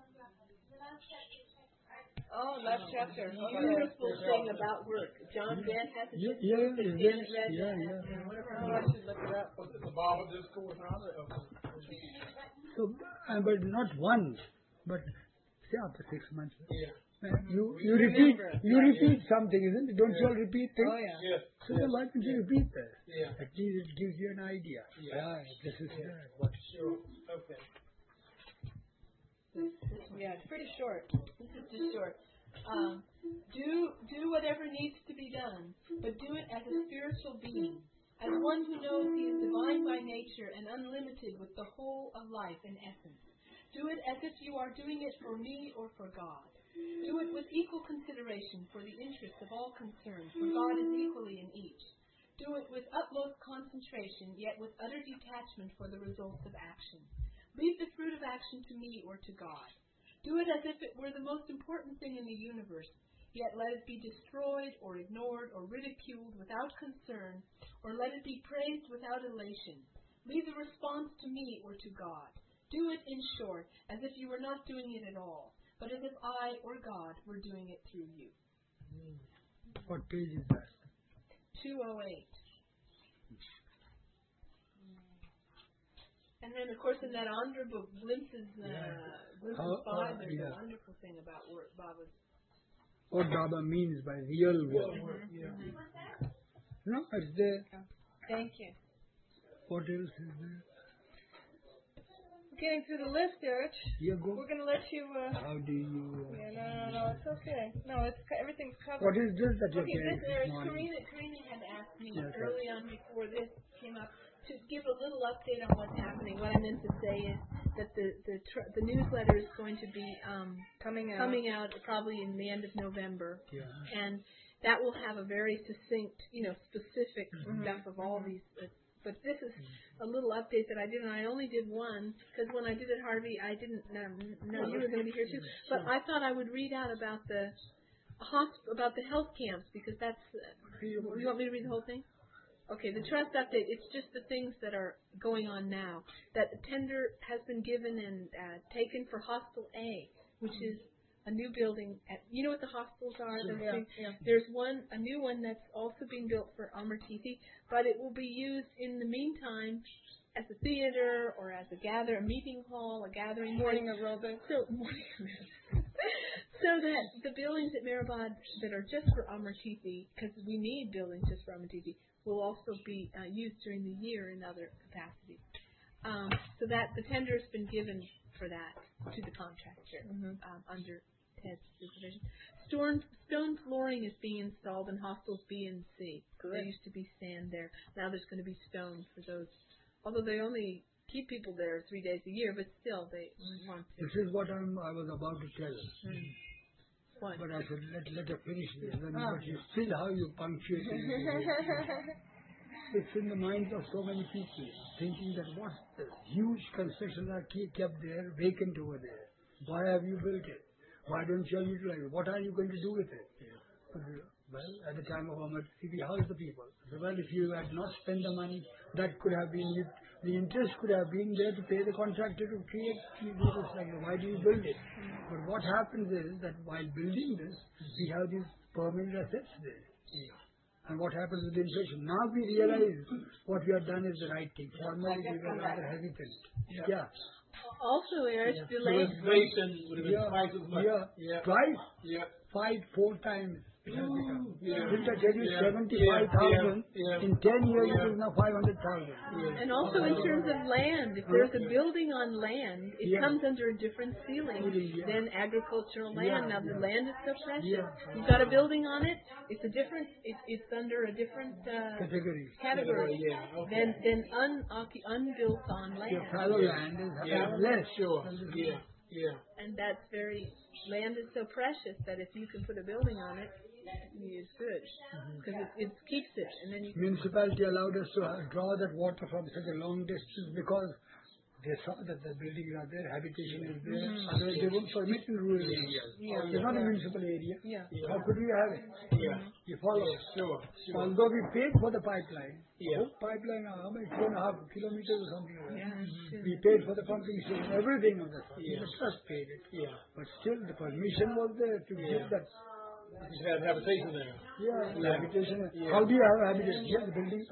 Oh, last chapter. Beautiful thing about work. John Grant has a book Yeah, that yeah, Janet read yeah, that. yeah. And one of Oh, our I should look it up. Was it the Bible discourse? So, but not once, but say after 6 months. Yeah. You Remember. repeat something, isn't it? Don't you all repeat things? Oh, yeah. Yes. So then why don't you repeat that? Yeah. At least it gives you an idea. Yeah. Right, this is what. Sure. Okay. Yeah, it's pretty short. This is just short. Do whatever needs to be done, but do it as a spiritual being, as one who knows he is divine by nature and unlimited with the whole of life in essence. Do it as if you are doing it for me or for God. Do it with equal consideration for the interests of all concerned, for God is equally in each. Do it with utmost concentration, yet with utter detachment for the results of action. Leave the fruit of action to me or to God. Do it as if it were the most important thing in the universe, yet let it be destroyed or ignored or ridiculed without concern, or let it be praised without elation. Leave the response to me or to God. Do it, in short, as if you were not doing it at all, but as if I or God were doing it through you. What page is that? 208. And then, of course, in that Andhra book, Glimpses 5, there's a wonderful thing about what Baba. What Baba means by real world. No, it's there. Thank you. What else is there? Getting through the list, Eric. Here go. We're going to let you. How do you? No, it's okay. No, everything's covered. What is this that you're Okay, carrying this morning? Karina had asked me Yes, sir. early on before this came up to give a little update on what's happening. What I meant to say is that the newsletter is going to be coming out probably in the end of November, Yeah. and that will have a very succinct, specific stuff of all these. But this is a little update that I did, and I only did one because when I did it, Harvey, I didn't know you were going to be here too. But I thought I would read out about the health camps because that's. You want me to read the whole thing? Okay, the trust update. It's just the things that are going on now. That a tender has been given and taken for Hostel A, which is a new building. You know what the hostels are? There's a new one that's also being built for Amar Tithi, but it will be used in the meantime as a theater or as a meeting hall, a gathering morning aerobics. So that the buildings at Mehrabad that are just for Amar Tithi, because we need buildings just for Amar Tithi, will also be used during the year in other capacities. So that the tender has been given for that to the contractor under Ted's supervision. Stone flooring is being installed in hostels B and C. There used to be sand there. Now there's going to be stone for those. Although they only keep people there 3 days a year, but still they want to. This is what I was about to tell. What? But I said, let her finish this. But you still how you punctuate it. It's in the minds of so many people, thinking that what the huge constructions are kept there, vacant over there. Why have you built it? Why don't you utilize it? What are you going to do with it? Well, at the time of Amar Tithi, how is the people? So, well, if you had not spent the money, that could have been, the interest could have been there to pay the contractor to create this. Like, why do you build it? But what happens is that while building this, we have these permanent assets there. And what happens with inflation? Now we realize what we have done is the right thing. Formerly we were rather hesitant. Yeah. Also, Eric, The delayed. inflation would have been twice as much. Twice? Yeah. 4 times. It has become. Yeah. Didn't I tell you 75,000? In 10 years it is now 500,000. And also in terms of land, if there's a building on land, it comes under a different ceiling than agricultural land. Now the land is so precious. You've got a building on it, it's a different. It's under a different Category. than unbuilt on land. Your fallow land is less. Sure. Yeah. And that's land is so precious that if you can put a building on it, it's good because it keeps it, and then you. Municipality allowed us to draw that water from such a long distance because they saw that the buildings are there, habitation is there. Otherwise, they won't permit in rural areas. It's not a municipal area. How could we have it? You follow? Sure. Although we paid for the pipeline, pipeline, how many 2.5 kilometers or something like that. We paid for the pumping station, everything on that. The trust paid it. But still, the permission was there to give that. You have habitation there. Habitation. How do you have habitation? The buildings.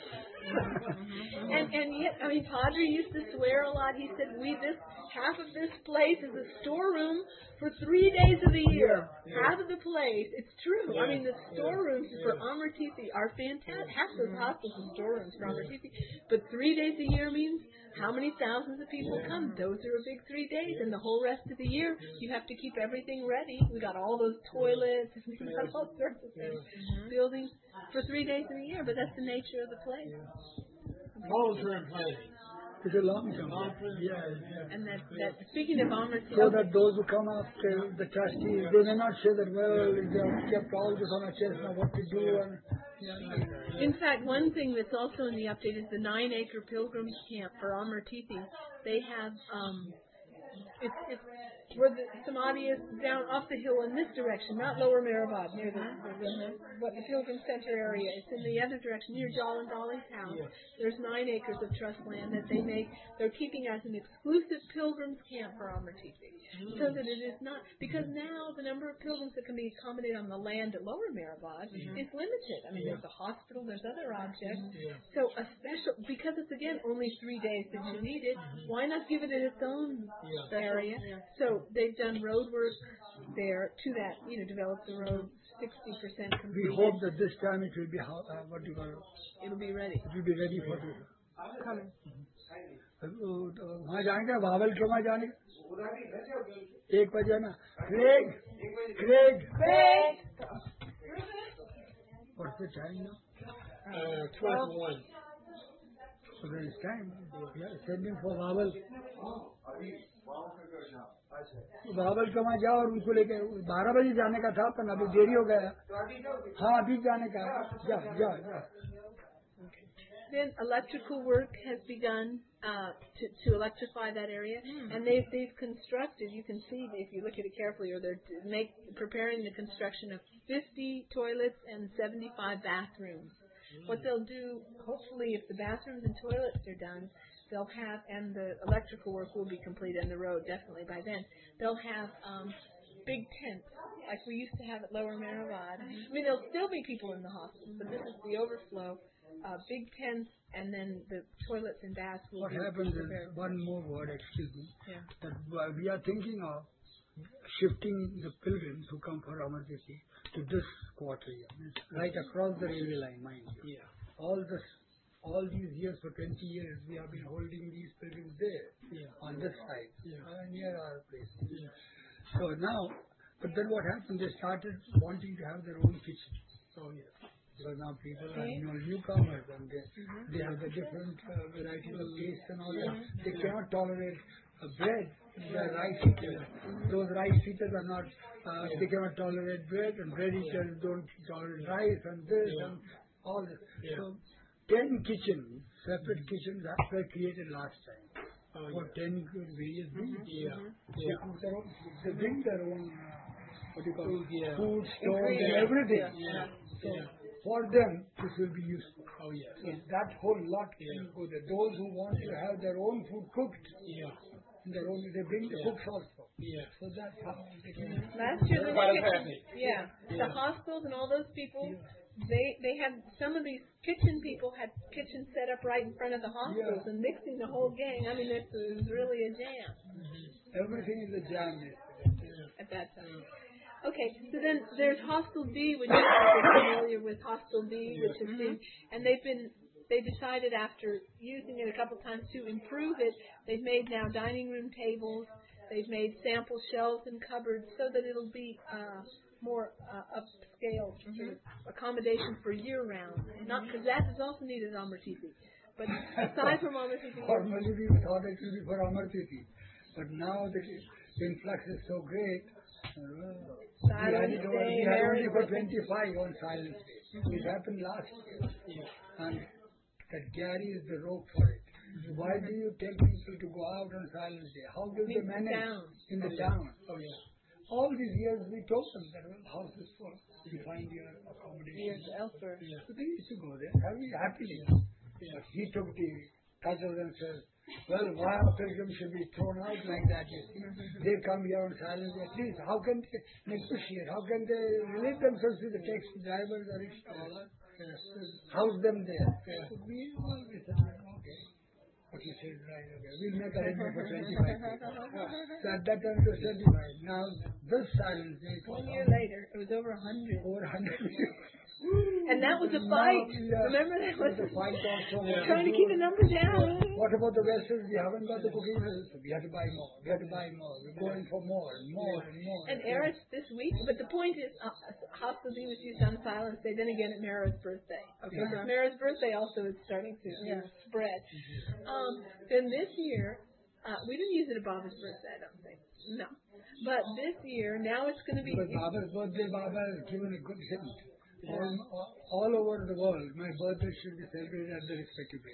And yet, Padre used to swear a lot. He said, half of this place is a storeroom for 3 days of the year. Half of the place, it's true. The storerooms for Amar Tithi are fantastic. Half those hostels are storerooms for Amar Tithi. But 3 days a year means how many thousands of people come? Those are a big 3 days. And the whole rest of the year, you have to keep everything ready. We got all those toilets, we got all sorts of things. Buildings for 3 days in a year, but that's the nature of the place. Long-term planning. It's a long term. And that speaking of Amar Tithi, so that those who come after the trustees, they may not say that, well, they have kept all this on our chest, now what to do. In fact, one thing that's also in the update is the 9-acre pilgrims camp for Amar Tithi. They have, where the samadhi is down off the hill in this direction, not Lower Mehrabad, near what the Pilgrim Center area. It's in the other direction, near Jal and Dolly's house. Yes. There's 9 acres of trust land that they're keeping as an exclusive pilgrims camp for Amar Tithi. So that it is not, because now the number of pilgrims that can be accommodated on the land at Lower Mehrabad is limited. I mean, there's a hospital, there's other objects. So a special, because it's again only 3 days that you need it, why not give it its own area? So they've done road work there to that, develop the road 60% complete. We hope that this time it will be, It'll be ready. it will be ready for this. Coming. वहाँ जाएंगे बाबल क्यों वहाँ जाने 1 बजे ना Craig what's the time now 12:01. so there is time we are sending for बाबल बाबल क्यों वहाँ जाओ और उनको लेके 12 बजे जाने का था पर अभी देरी हो गया हाँ अभी जाने का जा Then electrical work has begun to electrify that area, and they've constructed. You can see if you look at it carefully, or they're preparing the construction of 50 toilets and 75 bathrooms. What they'll do, hopefully, if the bathrooms and toilets are done, they'll have, and the electrical work will be complete, and the road definitely by then. They'll have big tents like we used to have at Lower Mehrabad. I mean, there'll still be people in the hospital, but this is the overflow. Big tents, and then the toilets and baths will What be happens prepared. is, one more word, excuse me, Yeah. that we are thinking of shifting the pilgrims who come for Amar Tithi to this quarter here, right across the railway line, mind you. Yeah. All these years, for 20 years, we have been holding these pilgrims there, on this side, near our place. So now, but then what happened, they started wanting to have their own kitchen. Oh, yeah. Because now people are newcomers and they have the different varieties of taste and all that. They cannot tolerate bread, the rice eaters. Those rice eaters are not, they cannot tolerate bread, and bread eaters don't tolerate rice and this and all this. So 10 kitchens, separate kitchens were created last time for 10 various groups. They bring their own what do you call it? Food, stove, and everything. So for them, this will be useful. Oh, yes. So that whole lot can go there. Those who want to have their own food cooked, their own, they bring the cooks also. So that's how they can. Last year, Everybody's happy. the hospitals and all those people, they had, some of these kitchen people had kitchens set up right in front of the hospitals and mixing the whole gang. I mean, it was really a jam. Everything is a jam at that time. Okay, so then there's Hostel D, which you're familiar with Hostel D, which has been, and they decided after using it a couple times to improve it. They've made now dining room tables. They've made sample shelves and cupboards so that it'll be more upscale accommodation for year round. Not because that is also needed at Amar Tithi. But aside from Amar Tithi, formally we thought it would be for Amar Tithi, but now the influx is so great. We had only for 25 on Silence Day. It happened last year. And that Gary is the rope for it. Why do you tell people to go out on Silence Day? How will they manage in the town? Oh, yeah. All these years we told them that house is full. You find your accommodation elsewhere. So they used to go there happily. But he took the cudgels and said, well, why our pilgrims should be thrown out like that? You see? They come here on Silence Day. At least, how can they negotiate? How can they relate themselves with the taxi drivers or rickshaw? House them there. So we said, okay. What you said, right, okay. We'll make arrangement for 25 people. So at that time it was 25. Now, this Silence Day. 1 year later, it was over 100. Over 100. And that was a fight. Remember that was a fight also. Trying to keep the number down. What about the vessels? We haven't got the cooking vessels. We have to buy more. We're going for more and more and more. And Eris this week, but the point is, Hostel D was used on Silence Day, then again at Mara's birthday. Okay, so Mara's birthday also is starting to spread. Then this year, we didn't use it at Baba's birthday, I don't think. No. But this year, now it's going to be... Because Baba's birthday, Baba has given a good hint. All over the world, my birthday should be celebrated at the respective places.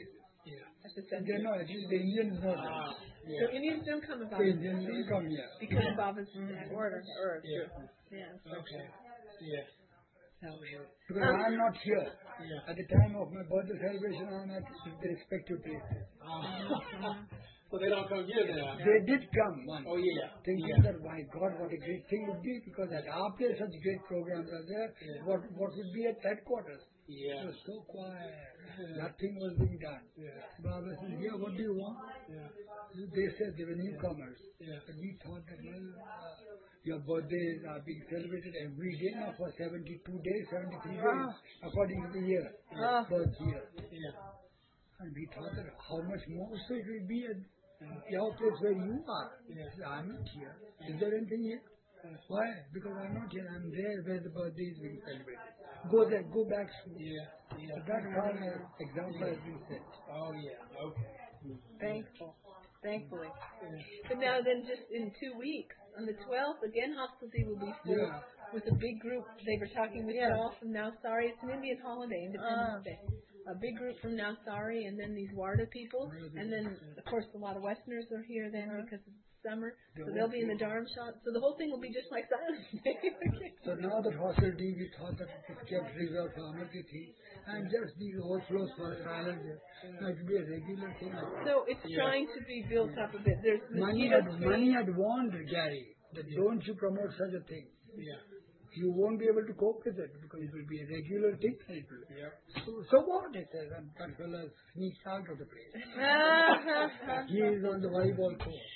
at the They center. know, at least the Indians know that. So Indians don't come about The Indians don't come here. because of Baba's order. Yeah. Yeah. Okay. Yeah. Because I'm not here. Yeah. At the time of my birthday celebration, I'm at the respective places. So they don't come here now. They did come once. Oh yeah. Thinking that, my God, what a great thing would be, because after such great programs are there, what would be at headquarters? Yeah. It was so quiet. Nothing was being done. Baba said, yeah, what do you want? They said they were newcomers. But we thought that, well, your birthdays are being celebrated every day now for 72 days, 73 days, according to the year, birth year. And we thought that how much more so it will be at your place where you are. Said, I'm not here. Is there anything here? Why? Because I'm not here. I'm there where the birthday is being celebrated. Go there. Go back soon. So that's how the example has been set. Oh yeah. Okay. Thankfully. But now then, just in 2 weeks, on the 12th, again, Hospital D will be full with a big group. They were talking with y'all from Navsari. It's an Indian holiday, Independence Day. A big group from Navsari, and then these Warda people, and then, of course, a lot of Westerners are here then because it's summer, so they'll be in the Dharm shop. So the whole thing will be just like Silence Day. So now that Hospital D, we thought that it is kept reserved for Amartithi, and just these overflows for Silence Day. Now it will be a regular thing. So it's trying to be built up a bit. There's Money had warned Gary that don't you promote such a thing. You won't be able to cope with it because it will be a regular thing. So what? It says, and that fellow sneaks out of the place. He is on the volleyball court.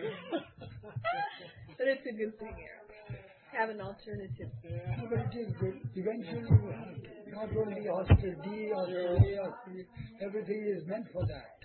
But it's a good thing, Eric. Have an alternative. But it is good. Eventually you have to. Not only Hospital D or A or C, everything is meant for that.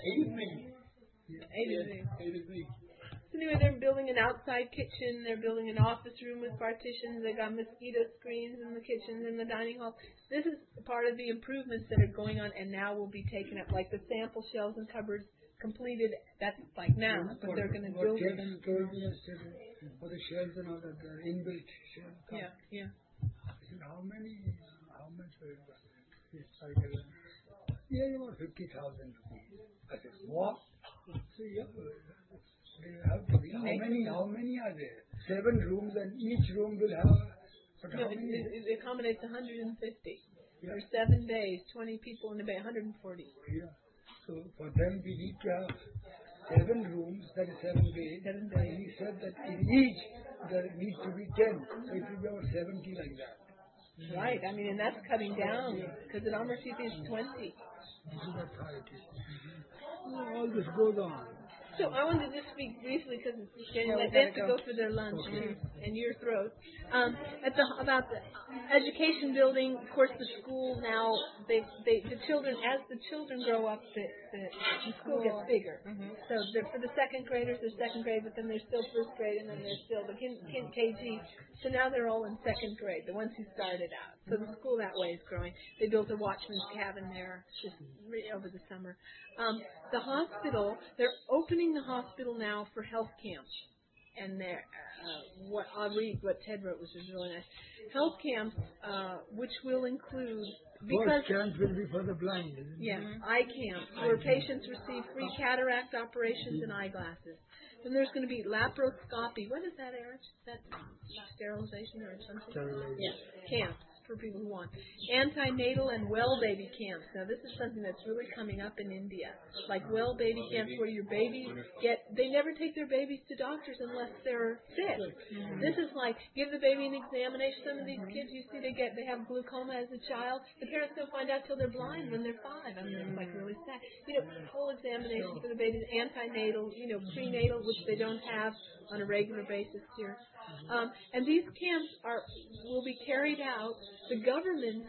Anything. So anyway, they're building an outside kitchen. They're building an office room with partitions. They got mosquito screens in the kitchen and the dining hall. This is part of the improvements that are going on and now will be taken up. Like the sample shelves and cupboards completed. That's like now, but they're going to build it. Kevin told me yesterday for the shelves and all that, they're inbuilt shelves. Yeah. I said, how much will it cost? Yeah, about 50,000 rupees. I said, what? So yeah. Have to be. How many are there? 7 rooms, and each room will have. No, it accommodates 150. For 7 days, 20 people in the bay, 140. Yeah. So for them, we need to have 7 rooms. That is 7 days. 7 days. And he said that in each there needs to be 10. So it will be about 70 like that. Right. I mean, and that's cutting down because at Amartithi is 20. That's how it is. All this goes on. So I wanted to just speak briefly because it's getting like they have to go for their lunch and your throat. About the education building, of course, the school now. The children, as the children grow up, the school gets bigger. So for the second graders, they're second grade, but then there's still first grade, and then there's still the KG. So now they're all in second grade, the ones who started out. So the school that way is growing. They built a watchman's cabin there just over the summer. The hospital, they're opening the hospital now for health camps. And I'll read what Ted wrote, which is really nice. Health camps, which will include... First camps will be for the blind, isn't it? Yeah, eye camps, where patients receive free cataract operations and eyeglasses. Then there's going to be laparoscopy. What is that, Eric? Is that sterilization or something? Sterilization. Yeah, camps for people who want. Antenatal and well baby camps. Now, this is something that's really coming up in India. Like well baby camps where your babies they never take their babies to doctors unless they're sick. This is like, give the baby an examination. Some of these kids, you see, they have glaucoma as a child. The parents don't find out till they're blind when they're 5. I mean, it's like really sad. Whole examination for the babies, antenatal, prenatal, which they don't have on a regular basis here. And these camps will be carried out. The government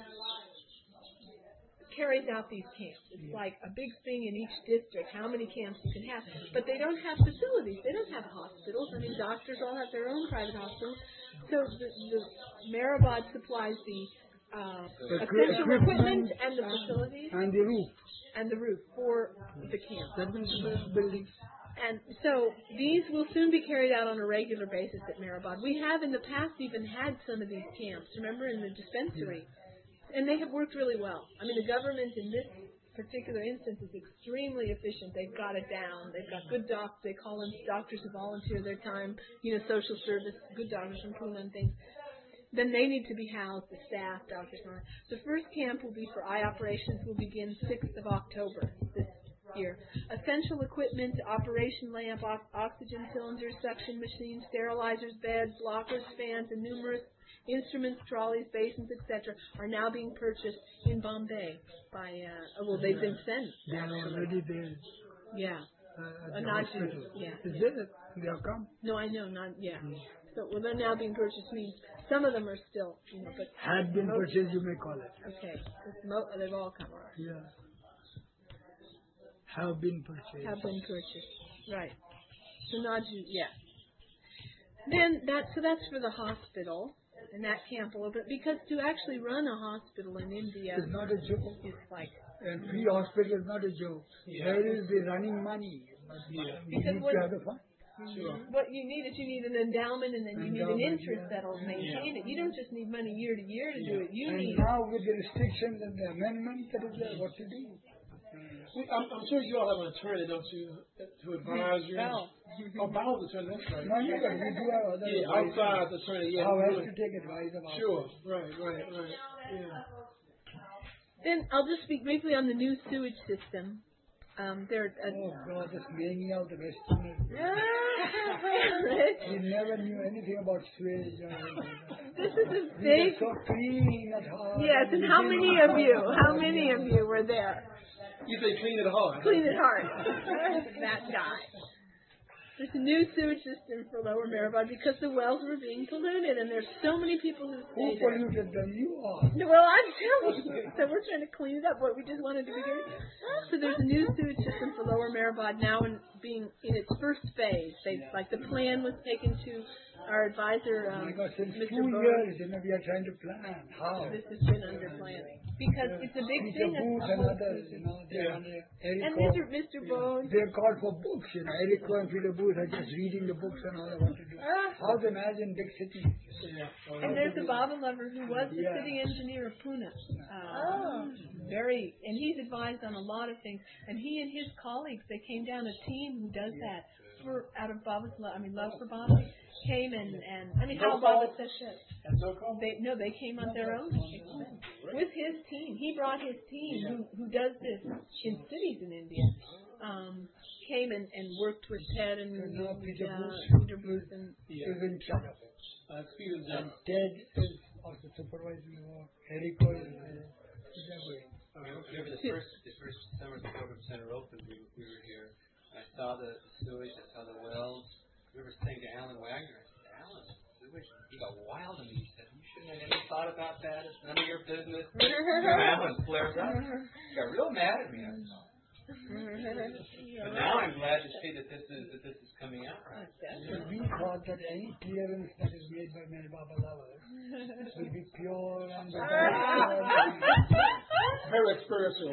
carries out these camps. It's like a big thing in each district, how many camps you can have. But they don't have facilities. They don't have hospitals. I mean, doctors all have their own private hospitals. So the Mehrabad supplies the essential equipment and the facilities. And the roof for the camp. That means the building. And so these will soon be carried out on a regular basis at Mehrabad. We have in the past even had some of these camps, remember, in the dispensary. And they have worked really well. I mean, the government in this particular instance is extremely efficient. They've got it down. They've got good docs. They call in doctors who volunteer their time, social service, good doctors from Pune and things. Then they need to be housed, the staff, doctors, and all that. The first camp will be for eye operations, will begin 6th of October this year. Essential equipment, operation lamp, oxygen cylinders, suction machines, sterilizers, beds, blockers, fans, and numerous instruments, trolleys, basins, etc. are now being purchased in Bombay by, they've been sent. They are already there. Yeah. At the Not hospital. yeah. Is it? They have come? No, I know, not, yeah. So, they're now being purchased means some of them are still, but. Had been purchased, you may call it. Okay. They've all come. Yeah. Have been purchased. Have been purchased. Right. So not, yeah. Then that's for the hospital. And that camp a little bit, because to actually run a hospital in India It's not a joke. is like, And free hospital is not a joke. Where is the running money? You Because need what- to have the fund. what you need is you need an endowment, and then you need an interest that'll maintain it. You don't just need money year to year to do it. You And need now with the restrictions and the amendment that is there, what to do? I'm sure you all have an attorney, don't you, to advise you? Well, Bow's attorney, that's right. No, you but we do have other Yeah, advice. outside the attorney, yeah. How else really. to take advice about Sure, right, yeah. then I'll just speak briefly on the new sewage system. There. Oh God, just laying out the Westerners. We never knew anything about sewage. This is a We were big. so clean at heart. Yes, and how many of you were there? You say clean at heart. Clean at heart. That guy. There's a new sewage system for Lower Maribod because the wells were being polluted, and there's so many people who Who stay there. polluted them? You are. No, well, I'm telling you. So we're trying to clean it up. What we just wanted to be doing. So there's a new sewage system for Lower Maribod now being in its first phase. The plan was taken to our advisor, Oh my God, since Mr. 2 Bone. years, we are trying to plan. How? This has been under planning because it's a big Peter thing. Booth and others, they're under And Eric Mr. Bone. They've called for books, Eric Cohen and Peter Booth are just reading the books and all that what to do. How to imagine big cities. And there's a Baba Lover who was the Yeah. city engineer of Pune. And he's advised on a lot of things. And he and his colleagues, they came down, a team who does that out of Baba's love for Baba, came and how Baba says that. And so called? They came on their own expense with his team. He brought his team who does this in cities in India. Came and worked with Ted and Peter Peter Booth and is in charge of it. Experience And Ted is also supervising the work. Eric Cohen is Remember the first summer the program center opened, we were here. I saw the sewage, I saw the wells. I remember saying to Alan Wagner, I said, Alan, sewage, he got wild on me. He said, you shouldn't have any thought about that. It's none of your business. Alan flares up. He got real mad at me. But now I'm glad to see that this is coming out right. We thought that any clearance that is made by Mary Baba lovers will be pure and very experiential.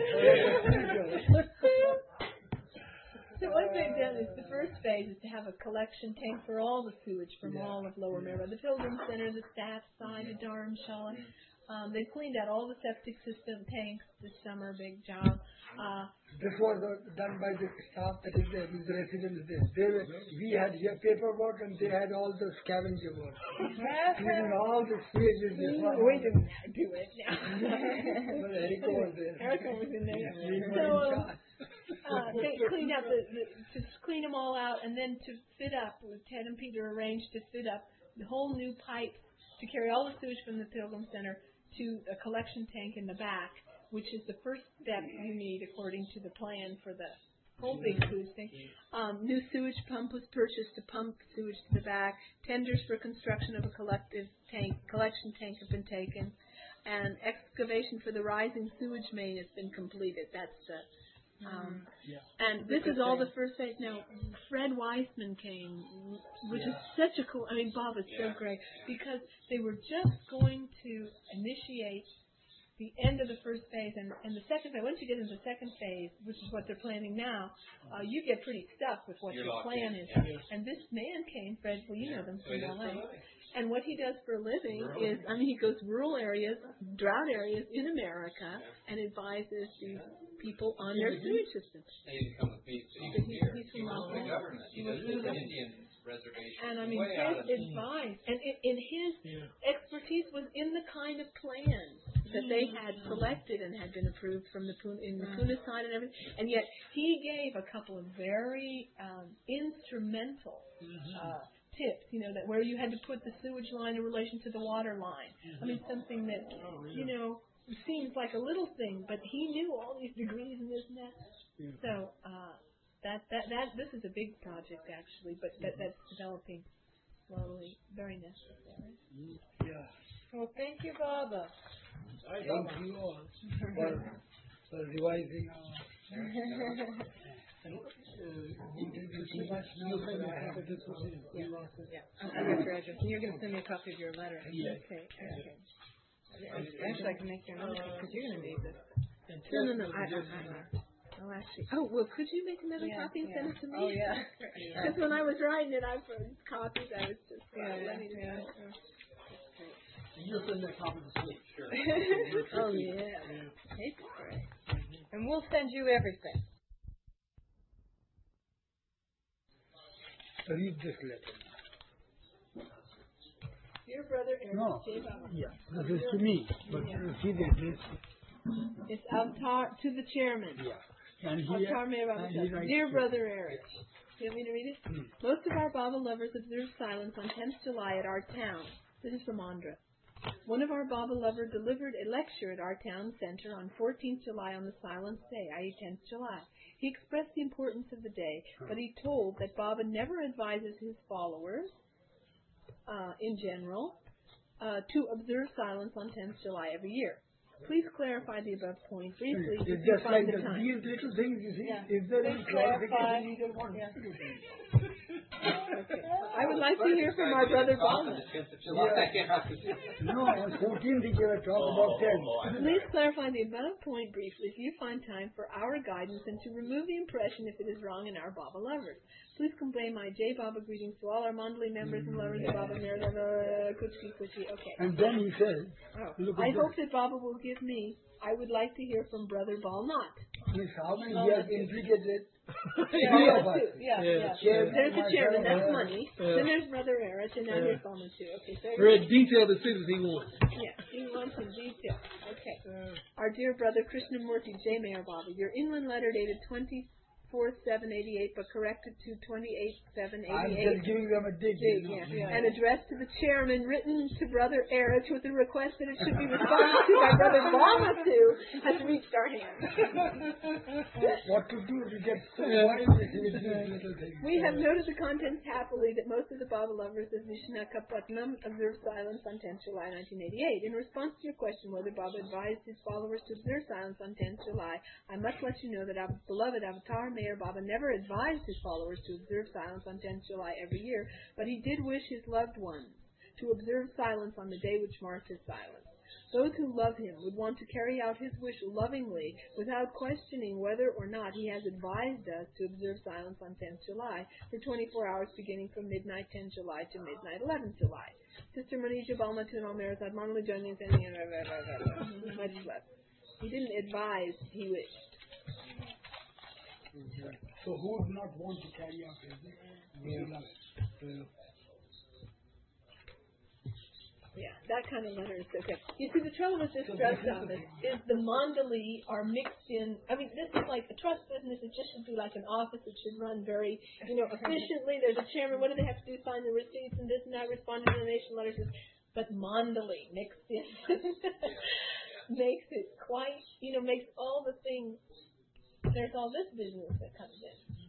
So what they've done is the first phase is to have a collection tank for all the sewage from all of Lower Maribod. The Pilgrim Center, the staff side of Dharamshala. They've cleaned out all the septic system tanks this summer, big job. This was done by the staff that is there, the residents there. We had here paperwork and they had all the scavenger work. Cleaning all the sewage. We didn't do it now. Well, Eric was there. Erica was in there. We were So, in charge. they cleaned up to clean them all out, and then to fit up. Ted and Peter arranged to fit up the whole new pipe to carry all the sewage from the Pilgrim Center to a collection tank in the back, which is the first step you need according to the plan for the whole big sewage thing. New sewage pump was purchased to pump sewage to the back. Tenders for construction of a collection tank have been taken, and excavation for the rising sewage main has been completed. That's the and this is all the first phase. Now, Fred Weissman came, which is such a cool. Bob is so great because they were just going to initiate the end of the first phase and the second phase. Once you get into the second phase, which is what they're planning now, you get pretty stuck with what You're your locked plan in, is. yeah. And this man came, Fred, well, you know them So from it is LA. for living. And what he does for a living is, he goes rural areas, drought areas in America, and advises these people on their sewage system. And you can come with me so you But can hear. he's from The Los government. He He was does from- Indian reservation. And Way out his of advice, and in his expertise was in the kind of plans that they had selected and had been approved from the Puna side and everything. And yet he gave a couple of very instrumental tips, that where you had to put the sewage line in relation to the water line. Something that, seems like a little thing, but he knew all these degrees and this and that. So, this is a big project actually, but that's developing slowly. Very necessary. Yeah. Well, thank you, Baba. Thank you all for revising our. Too much now, but I have to put it. Yeah, I got your address. And you're going to send me a copy of your letter. Yes. Okay. Actually, I can make you another one because you're going to need this. No. Oh, actually. Oh, well, could you make another copy and send it to me? Oh, yeah. Because when I was writing it, I put copies. I was just let me know. You'll send that copy to me. Sure. Oh, yeah. Paper spray. And we'll send you everything. Read this letter. Dear brother Eric No. J. Baba. Yeah, this is to me, but see the address. It's Avatar to the chairman. Yeah. And he, Avatar Mayor Baba. and he writes Dear to- brother Eric. Do you want me to read it? Most of our Baba lovers observe silence on 10th July at our town. This is from Andhra. One of our Baba lovers delivered a lecture at our town center on 14th July on the Silence Day, i.e. 10th July. He expressed the importance of the day, but he told that Baba never advises his followers, in general, to observe silence on 10th July every year. Please clarify the above point briefly if It's you just find like the time. these little things, you see. Yeah. If there is Please clarify. clarification, you don't want to do it. Okay. I would like to hear from our brother Bala. No, on 14th he gave a talk about 10. Please clarify the above point briefly if you find time for our guidance and to remove the impression if it is wrong in our Baba lovers. Please convey my J Baba greetings to all our Mandali members and lovers of Baba Merlava Kuchki Kuchi. Okay. And then he says, look I at hope that Baba will give me. I would like to hear from Brother Balnat. this. How many he has implicated? Yeah, Three of us. yeah. Chairman, There's the chairman, that's myself, money. Then there's Brother Eric, and now there's Balnat too. Okay, so Fred, detail the cities he wants. yeah, he wants some detail. Okay. Our dear brother Krishnamurti J. Mayor Baba, your inland letter dated 24/7/88, but corrected to 28/7/88. I'm just giving them a dig. Big, you know. yeah. And addressed to the chairman, written to Brother Erich with the request that it should be responded to by Brother Balmatu, has reached our hands. What to do to get so wild with these little things? We have noted the contents happily that most of the Baba lovers of Vishnakapatnam observe silence on 10th July 1988. In response to your question whether Baba advised his followers to observe silence on 10th July, I must let you know that our beloved Avatar Mayor Baba never advised his followers to observe silence on 10th July every year, but he did wish his loved ones to observe silence on the day which marked his silence. Those who love him would want to carry out his wish lovingly without questioning whether or not he has advised us to observe silence on 10th July for 24 hours beginning from midnight 10th July to midnight 11th July. Sister Manisha Balmatu and Almerazad Manali joining us and much love. He didn't advise, he wished. So who would not want to carry out his Yeah, that kind of letter is okay. You see, the trouble with this trust office is the mandali are mixed in. I mean, this is like a trust business. It just should be like an office. It should run very, efficiently. There's a chairman. What do they have to do? Sign the receipts and this and that, respond to donation letters. But mandali mixed in makes it quite, makes all the things. There's all this business that comes in.